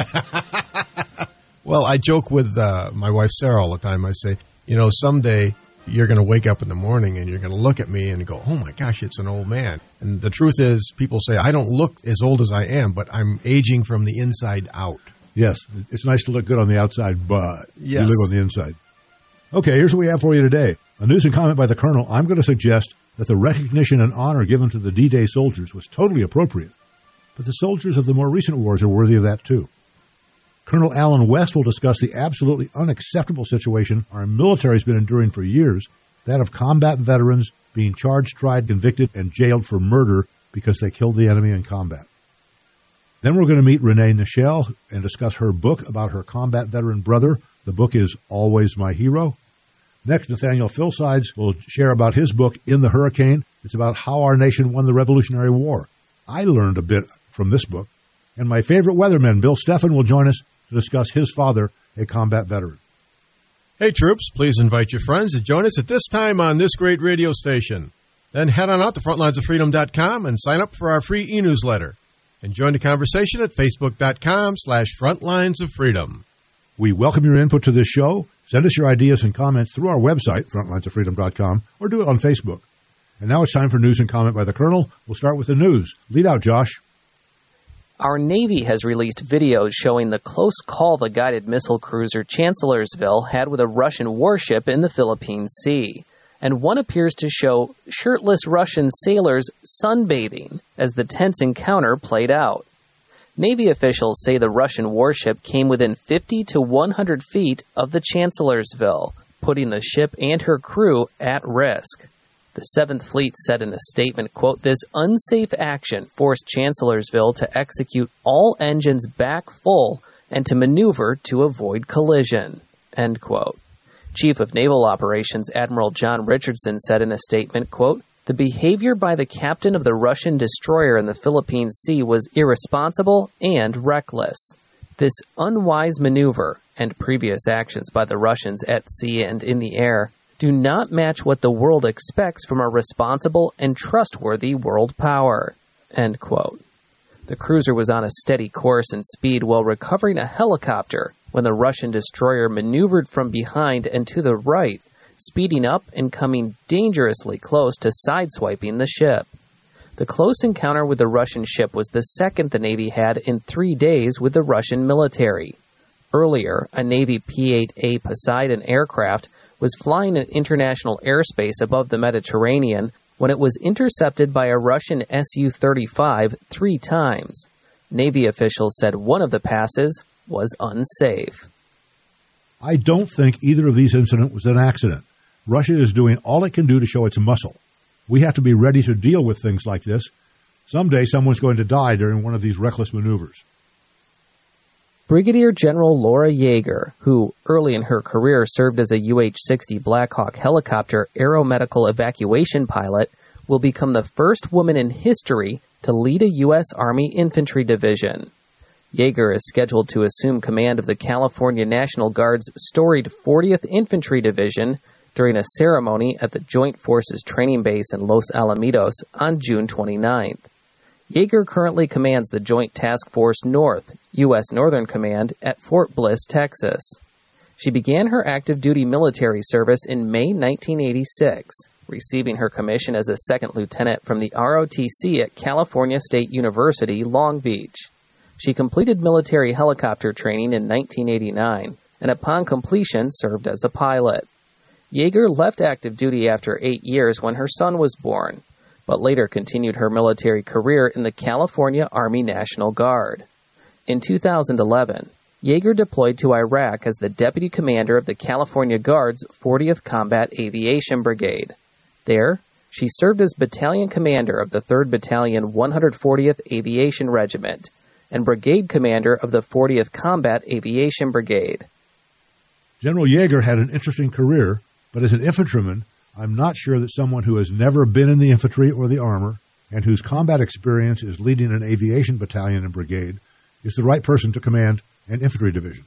Well, I joke with my wife Sarah all the time. I say, someday you're going to wake up in the morning and you're going to look at me and go, oh my gosh, it's an old man. And the truth is, people say, I don't look as old as I am, but I'm aging from the inside out. Yes, it's nice to look good on the outside, but yes, you live on the inside. Okay, here's what we have for you today. A news and comment by the Colonel. I'm going to suggest that the recognition and honor given to the D-Day soldiers was totally appropriate, but the soldiers of the more recent wars are worthy of that too. Colonel Alan West will discuss the absolutely unacceptable situation our military has been enduring for years, that of combat veterans being charged, tried, convicted, and jailed for murder because they killed the enemy in combat. Then we're going to meet Renee Nichelle and discuss her book about her combat veteran brother. The book is Always My Hero. Next, Nathaniel Philsides will share about his book, In the Hurricane. It's about how our nation won the Revolutionary War. I learned a bit from this book. And my favorite weatherman, Bill Steffen, will join us to discuss his father, a combat veteran. Hey, troops, please invite your friends to join us at this time on this great radio station. Then head on out to frontlinesoffreedom.com and sign up for our free e-newsletter. And join the conversation at facebook.com/frontlinesoffreedom. We welcome your input to this show. Send us your ideas and comments through our website, frontlinesoffreedom.com, or do it on Facebook. And now it's time for news and comment by the Colonel. We'll start with the news. Lead out, Josh. Our Navy has released videos showing the close call the guided missile cruiser Chancellorsville had with a Russian warship in the Philippine Sea. And one appears to show shirtless Russian sailors sunbathing as the tense encounter played out. Navy officials say the Russian warship came within 50 to 100 feet of the Chancellorsville, putting the ship and her crew at risk. The 7th Fleet said in a statement, quote, "This unsafe action forced Chancellorsville to execute all engines back full and to maneuver to avoid collision," end quote. Chief of Naval Operations Admiral John Richardson said in a statement, quote, "The behavior by the captain of the Russian destroyer in the Philippine Sea was irresponsible and reckless. This unwise maneuver and previous actions by the Russians at sea and in the air do not match what the world expects from a responsible and trustworthy world power," end quote. The cruiser was on a steady course and speed while recovering a helicopter when the Russian destroyer maneuvered from behind and to the right, speeding up and coming dangerously close to sideswiping the ship. The close encounter with the Russian ship was the second the Navy had in 3 days with the Russian military. Earlier, a Navy P-8A Poseidon aircraft was flying in international airspace above the Mediterranean when it was intercepted by a Russian Su-35 3 times. Navy officials said one of the passes was unsafe. I don't think either of these incidents was an accident. Russia is doing all it can do to show its muscle. We have to be ready to deal with things like this. Someday someone's going to die during one of these reckless maneuvers. Brigadier General Laura Yeager, who early in her career served as a UH-60 Black Hawk helicopter aeromedical evacuation pilot, will become the first woman in history to lead a U.S. Army infantry division. Yeager is scheduled to assume command of the California National Guard's storied 40th Infantry Division during a ceremony at the Joint Forces Training Base in Los Alamitos on June 29th. Yeager currently commands the Joint Task Force North, U.S. Northern Command, at Fort Bliss, Texas. She began her active duty military service in May 1986, receiving her commission as a second lieutenant from the ROTC at California State University, Long Beach. She completed military helicopter training in 1989, and upon completion served as a pilot. Yeager left active duty after 8 years when her son was born, but later continued her military career in the California Army National Guard. In 2011, Yeager deployed to Iraq as the deputy commander of the California Guard's 40th Combat Aviation Brigade. There, she served as battalion commander of the 3rd Battalion 140th Aviation Regiment and brigade commander of the 40th Combat Aviation Brigade. General Yeager had an interesting career, but as an infantryman, I'm not sure that someone who has never been in the infantry or the armor and whose combat experience is leading an aviation battalion and brigade is the right person to command an infantry division.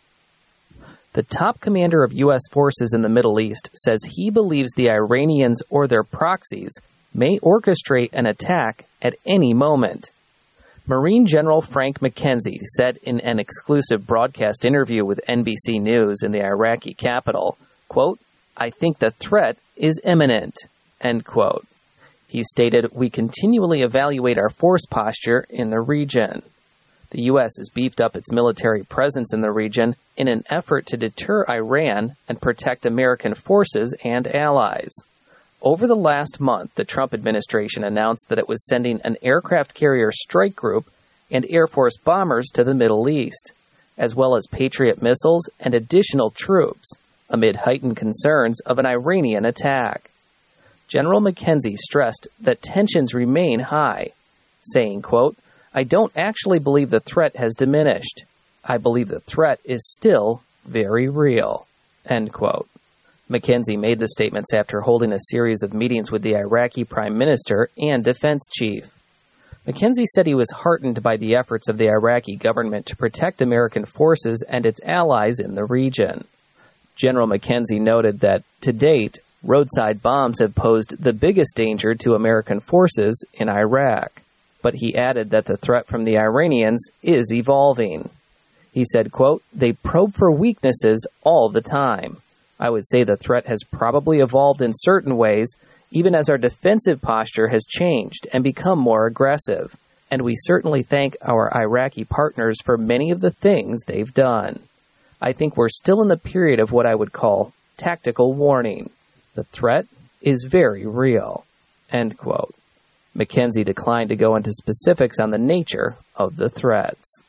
The top commander of U.S. forces in the Middle East says he believes the Iranians or their proxies may orchestrate an attack at any moment. Marine General Frank McKenzie said in an exclusive broadcast interview with NBC News in the Iraqi capital, quote, "I think the threat is imminent," end quote. He stated, "We continually evaluate our force posture in the region." The U.S. has beefed up its military presence in the region in an effort to deter Iran and protect American forces and allies. Over the last month, the Trump administration announced that it was sending an aircraft carrier strike group and Air Force bombers to the Middle East, as well as Patriot missiles and additional troops, amid heightened concerns of an Iranian attack. General McKenzie stressed that tensions remain high, saying, quote, "I don't actually believe the threat has diminished. I believe the threat is still very real," end quote. McKenzie made the statements after holding a series of meetings with the Iraqi Prime Minister and Defense Chief. McKenzie said he was heartened by the efforts of the Iraqi government to protect American forces and its allies in the region. General McKenzie noted that, to date, roadside bombs have posed the biggest danger to American forces in Iraq. But he added that the threat from the Iranians is evolving. He said, quote, "They probe for weaknesses all the time. I would say the threat has probably evolved in certain ways, even as our defensive posture has changed and become more aggressive. And we certainly thank our Iraqi partners for many of the things they've done. I think we're still in the period of what I would call tactical warning. The threat is very real," end quote. McKenzie declined to go into specifics on the nature of the threats.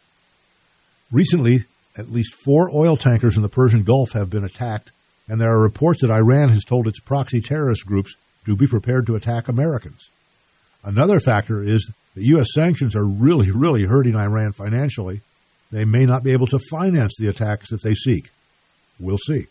Recently, at least 4 oil tankers in the Persian Gulf have been attacked, and there are reports that Iran has told its proxy terrorist groups to be prepared to attack Americans. Another factor is that U.S. sanctions are really hurting Iran financially. They may not be able to finance the attacks that they seek. We'll see.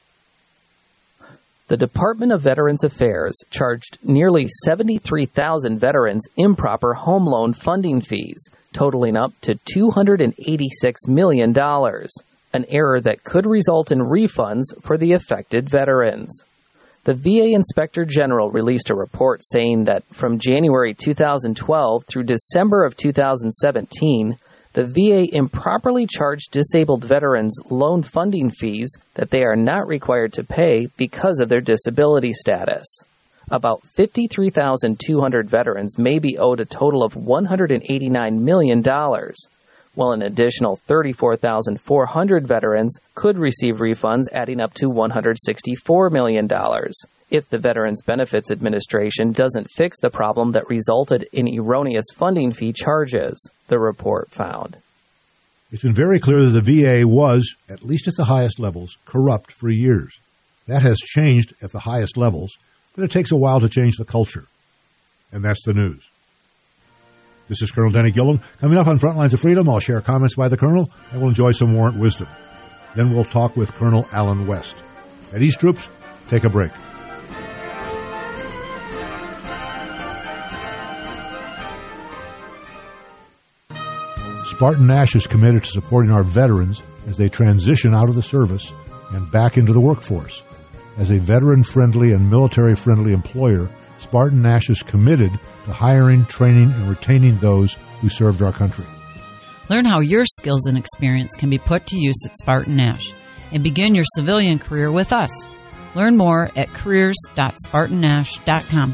The Department of Veterans Affairs charged nearly 73,000 veterans improper home loan funding fees, totaling up to $286 million, an error that could result in refunds for the affected veterans. The VA Inspector General released a report saying that from January 2012 through December of 2017, the VA improperly charged disabled veterans loan funding fees that they are not required to pay because of their disability status. About 53,200 veterans may be owed a total of $189 million, while an additional 34,400 veterans could receive refunds adding up to $164 million if the Veterans Benefits Administration doesn't fix the problem that resulted in erroneous funding fee charges, the report found. It's been very clear that the VA was, at least at the highest levels, corrupt for years. That has changed at the highest levels, but it takes a while to change the culture. And that's the news. This is Colonel Denny Gilliam. Coming up on Frontlines of Freedom, I'll share comments by the Colonel, and we'll enjoy some warrant wisdom. Then we'll talk with Colonel Alan West. At East Troops, take a break. Spartan Nash is committed to supporting our veterans as they transition out of the service and back into the workforce. As a veteran-friendly and military-friendly employer, Spartan Nash is committed to hiring, training, and retaining those who served our country. Learn how your skills and experience can be put to use at Spartan Nash and begin your civilian career with us. Learn more at careers.spartannash.com.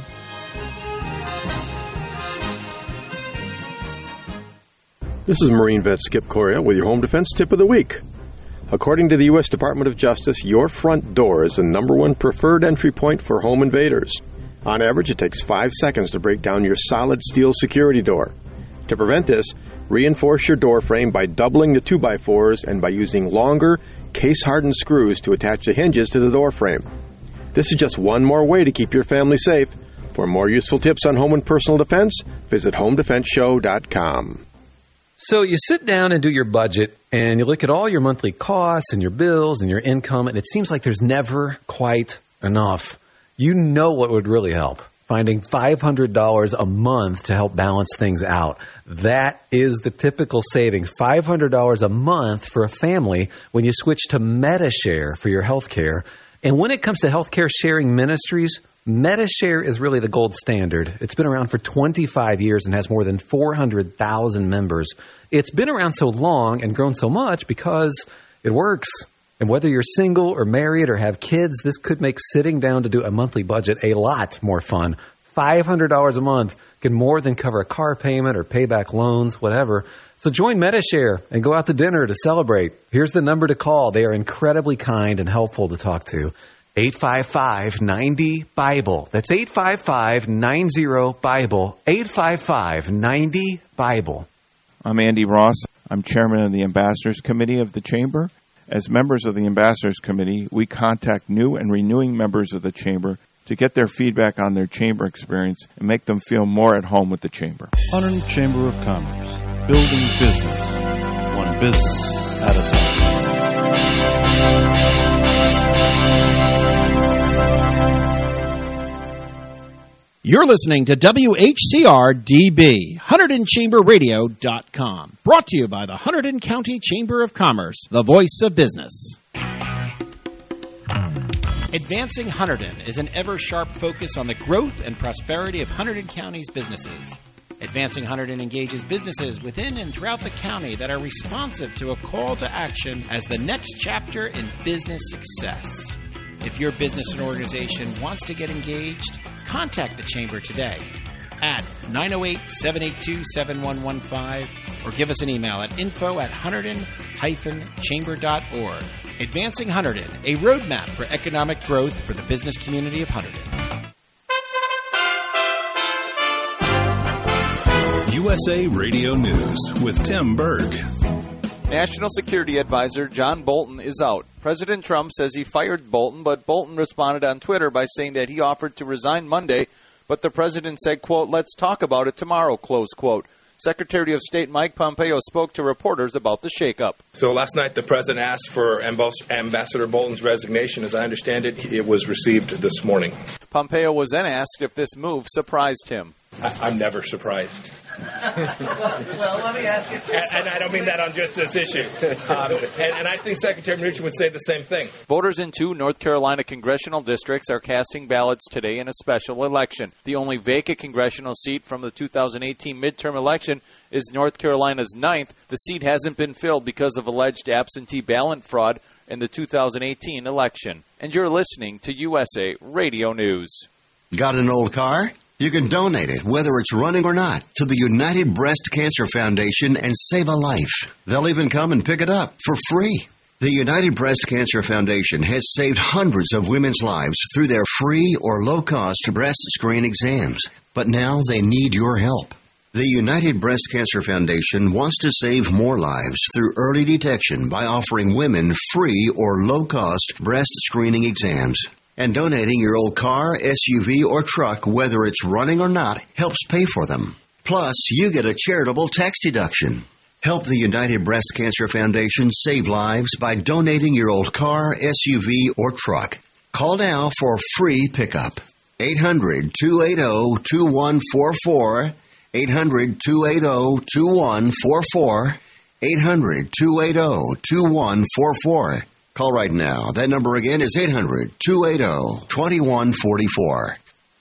This is Marine vet Skip Coria with your Home Defense Tip of the Week. According to the U.S. Department of Justice, your front door is the #1 preferred entry point for home invaders. On average, it takes 5 seconds to break down your solid steel security door. To prevent this, reinforce your door frame by doubling the 2x4s and by using longer, case-hardened screws to attach the hinges to the door frame. This is just one more way to keep your family safe. For more useful tips on home and personal defense, visit HomeDefenseShow.com. So you sit down and do your budget, and you look at all your monthly costs and your bills and your income, and it seems like there's never quite enough. You know what would really help? Finding $500 a month to help balance things out. That is the typical savings, $500 a month for a family when you switch to Medi-Share for your health care. And when it comes to healthcare sharing ministries, Medi-Share is really the gold standard. It's been around for 25 years and has more than 400,000 members. It's been around so long and grown so much because it works. And whether you're single or married or have kids, this could make sitting down to do a monthly budget a lot more fun. $500 a month can more than cover a car payment or pay back loans, whatever. So join Medi-Share and go out to dinner to celebrate. Here's the number to call. They are incredibly kind and helpful to talk to. 855-90-BIBLE. That's 855-90-BIBLE. 855-90-BIBLE. I'm Andy Ross. I'm chairman of the Ambassadors Committee of the Chamber. As members of the Ambassadors Committee, we contact new and renewing members of the Chamber to get their feedback on their Chamber experience and make them feel more at home with the Chamber. Hunterdon Chamber of Commerce. Building business. One business at a time. You're listening to WHCR-DB, HunterdonChamberRadio.com. Brought to you by the Hunterdon County Chamber of Commerce, the voice of business. Advancing Hunterdon is an ever-sharp focus on the growth and prosperity of Hunterdon County's businesses. Advancing Hunterdon engages businesses within and throughout the county that are responsive to a call to action as the next chapter in business success. If your business and organization wants to get engaged, contact the Chamber today at 908-782-7115 or give us an email at info@hunterdon-chamber.org. Advancing Hunterdon, a roadmap for economic growth for the business community of Hunterdon. USA Radio News with Tim Berg. National Security Advisor John Bolton is out. President Trump says he fired Bolton, but Bolton responded on Twitter by saying that he offered to resign Monday, but the president said, quote, "Let's talk about it tomorrow," close quote. Secretary of State Mike Pompeo spoke to reporters about the shakeup. So last night the president asked for Ambassador Bolton's resignation. As I understand it, it was received this morning. Pompeo was then asked if this move surprised him. I'm never surprised. Well, let me ask you this. And I don't mean that on just this issue. And I think Secretary Mnuchin would say the same thing. Voters in 2 North Carolina congressional districts are casting ballots today in a special election. The only vacant congressional seat from the 2018 midterm election is North Carolina's 9th. The seat hasn't been filled because of alleged absentee ballot fraud in the 2018 election. And you're listening to USA Radio News. Got an old car? You can donate it, whether it's running or not, to the United Breast Cancer Foundation and save a life. They'll even come and pick it up for free. The United Breast Cancer Foundation has saved hundreds of women's lives through their free or low-cost breast screen exams. But now they need your help. The United Breast Cancer Foundation wants to save more lives through early detection by offering women free or low-cost breast screening exams. And donating your old car, SUV, or truck, whether it's running or not, helps pay for them. Plus, you get a charitable tax deduction. Help the United Breast Cancer Foundation save lives by donating your old car, SUV, or truck. Call now for free pickup. 800-280-2144. 800-280-2144. 800-280-2144. Call right now. That number again is 800-280-2144.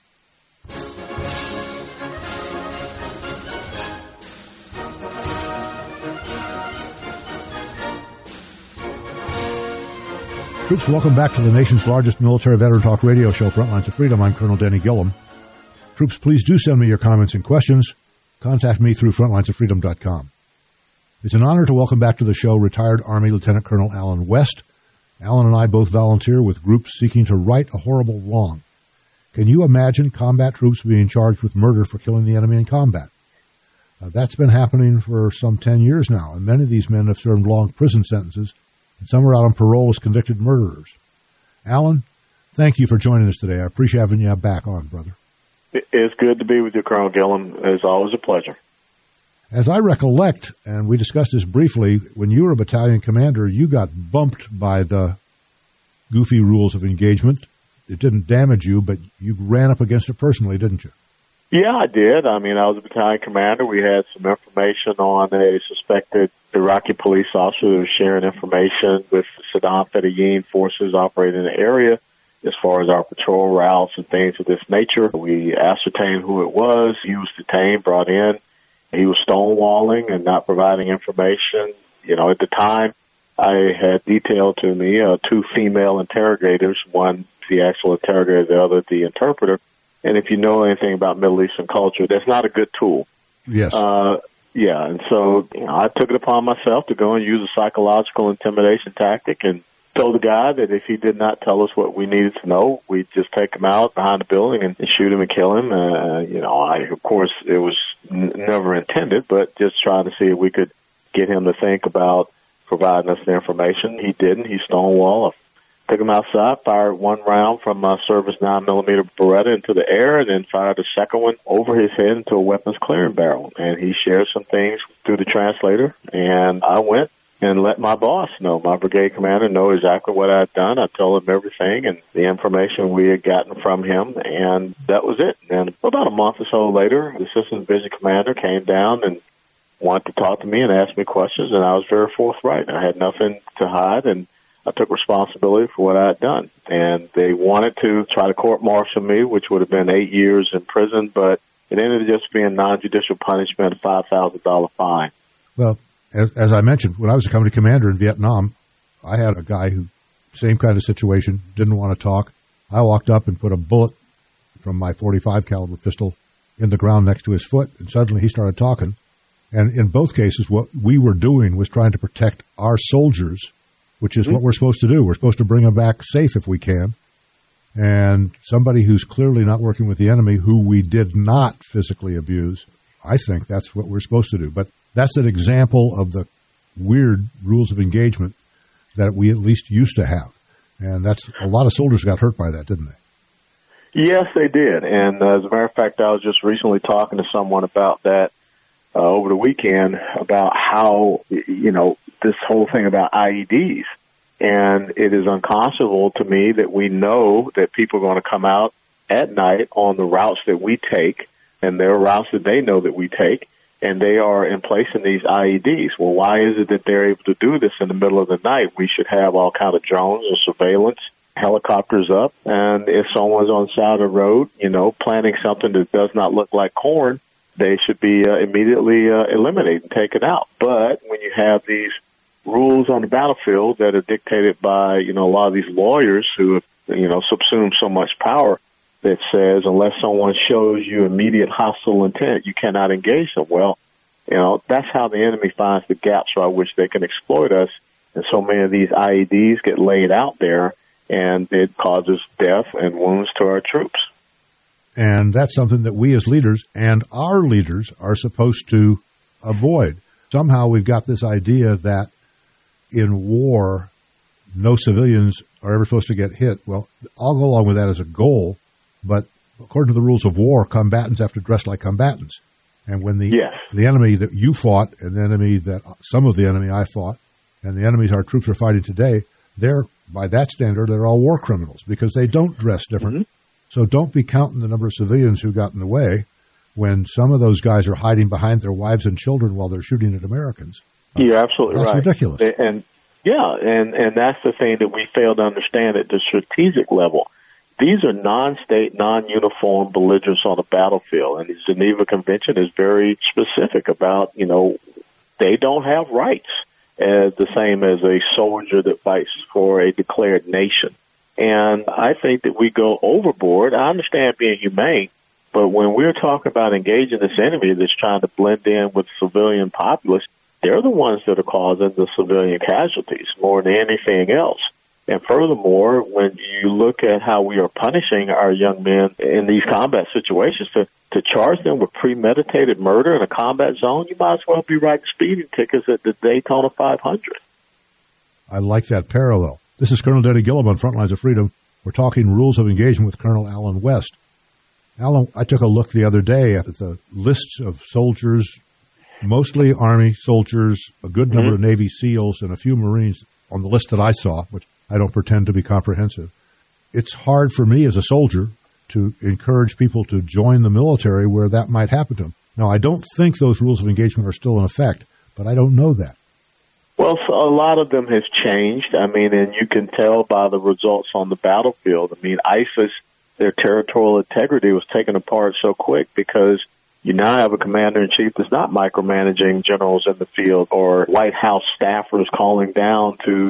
Troops, welcome back to the nation's largest military veteran talk radio show, Frontlines of Freedom. I'm Colonel Danny Gillum. Troops, please do send me your comments and questions. Contact me through frontlinesoffreedom.com. It's an honor to welcome back to the show retired Army Lieutenant Colonel Alan West. Alan and I both volunteer with groups seeking to right a horrible wrong. Can you imagine combat troops being charged with murder for killing the enemy in combat? That's been happening for some 10 years now, and many of these men have served long prison sentences, and some are out on parole as convicted murderers. Alan, thank you for joining us today. I appreciate having you back on, brother. It's good to be with you, Colonel Gillum. It's always a pleasure. As I recollect, and we discussed this briefly, when you were a battalion commander, you got bumped by the goofy rules of engagement. It didn't damage you, but you ran up against it personally, didn't you? Yeah, I did. I mean, I was a battalion commander. We had some information on a suspected Iraqi police officer who was sharing information with Saddam Fedayeen forces operating in the area as far as our patrol routes and things of this nature. We ascertained who it was. He was detained, brought in. He was stonewalling and not providing information. You know, at the time, I had detailed to me two female interrogators, one the actual interrogator, the other the interpreter. And if you know anything about Middle Eastern culture, that's not a good tool. Yes. Yeah, and so I took it upon myself to go and use a psychological intimidation tactic and told the guy that if he did not tell us what we needed to know, we'd just take him out behind the building and shoot him and kill him. Of course, it was never intended, but just trying to see if we could get him to think about providing us the information. He didn't. He stonewalled. I took him outside, fired one round from my service 9mm Beretta into the air, and then fired a second one over his head into a weapons clearing barrel. And he shared some things through the translator, and I went and let my boss know, my brigade commander, know exactly what I'd done. I told him everything and the information we had gotten from him, and that was it. And about a month or so later, the assistant division commander came down and wanted to talk to me and ask me questions, and I was very forthright. I had nothing to hide, and I took responsibility for what I had done. And they wanted to try to court-martial me, which would have been 8 years in prison, but it ended up just being non-judicial punishment, a $5,000 fine. Well, as I mentioned, when I was a company commander in Vietnam, I had a guy who, same kind of situation, didn't want to talk. I walked up and put a bullet from my .45 caliber pistol in the ground next to his foot, and suddenly he started talking. And in both cases, what we were doing was trying to protect our soldiers, which is what we're supposed to do. We're supposed to bring them back safe if we can. And somebody who's clearly not working with the enemy, who we did not physically abuse, I think that's what we're supposed to do. But that's an example of the weird rules of engagement that we at least used to have. And that's a lot of soldiers got hurt by that, didn't they? Yes, they did. And as a matter of fact, I was just recently talking to someone about that over the weekend, about how, this whole thing about IEDs. And it is unconscionable to me that we know that people are going to come out at night on the routes that we take, and there are routes that they know that we take, and they are in place in these IEDs. Well, why is it that they're able to do this in the middle of the night? We should have all kind of drones and surveillance, helicopters up, and if someone's on the side of the road, planting something that does not look like corn, they should be immediately eliminated and taken out. But when you have these rules on the battlefield that are dictated by, a lot of these lawyers who have, subsumed so much power, that says unless someone shows you immediate hostile intent, you cannot engage them. Well, that's how the enemy finds the gaps by which they can exploit us. And so many of these IEDs get laid out there, and it causes death and wounds to our troops. And that's something that we as leaders and our leaders are supposed to avoid. Somehow we've got this idea that in war, no civilians are ever supposed to get hit. Well, I'll go along with that as a goal, but according to the rules of war, combatants have to dress like combatants. And when the enemy that you fought and the enemy that some of the enemy I fought and the enemies our troops are fighting today, they're, by that standard, they're all war criminals because they don't dress different. Mm-hmm. So don't be counting the number of civilians who got in the way when some of those guys are hiding behind their wives and children while they're shooting at Americans. You're absolutely right. That's ridiculous. And that's the thing that we fail to understand at the strategic level. These are non-state, non-uniform belligerents on the battlefield, and the Geneva Convention is very specific about, they don't have rights as the same as a soldier that fights for a declared nation. And I think that we go overboard. I understand being humane, but when we're talking about engaging this enemy that's trying to blend in with civilian populace, they're the ones that are causing the civilian casualties more than anything else. And furthermore, when you look at how we are punishing our young men in these combat situations, to charge them with premeditated murder in a combat zone, you might as well be writing speeding tickets at the Daytona 500. I like that parallel. This is Colonel Denny Gillum on Frontlines of Freedom. We're talking rules of engagement with Colonel Alan West. Alan, I took a look the other day at the lists of soldiers, mostly Army soldiers, a good number of Navy SEALs, and a few Marines on the list that I saw, which I don't pretend to be comprehensive. It's hard for me as a soldier to encourage people to join the military where that might happen to them. Now, I don't think those rules of engagement are still in effect, but I don't know that. Well, so a lot of them has changed. I mean, and you can tell by the results on the battlefield. I mean, ISIS, their territorial integrity was taken apart so quick because you now have a commander-in-chief that's not micromanaging generals in the field or White House staffers calling down to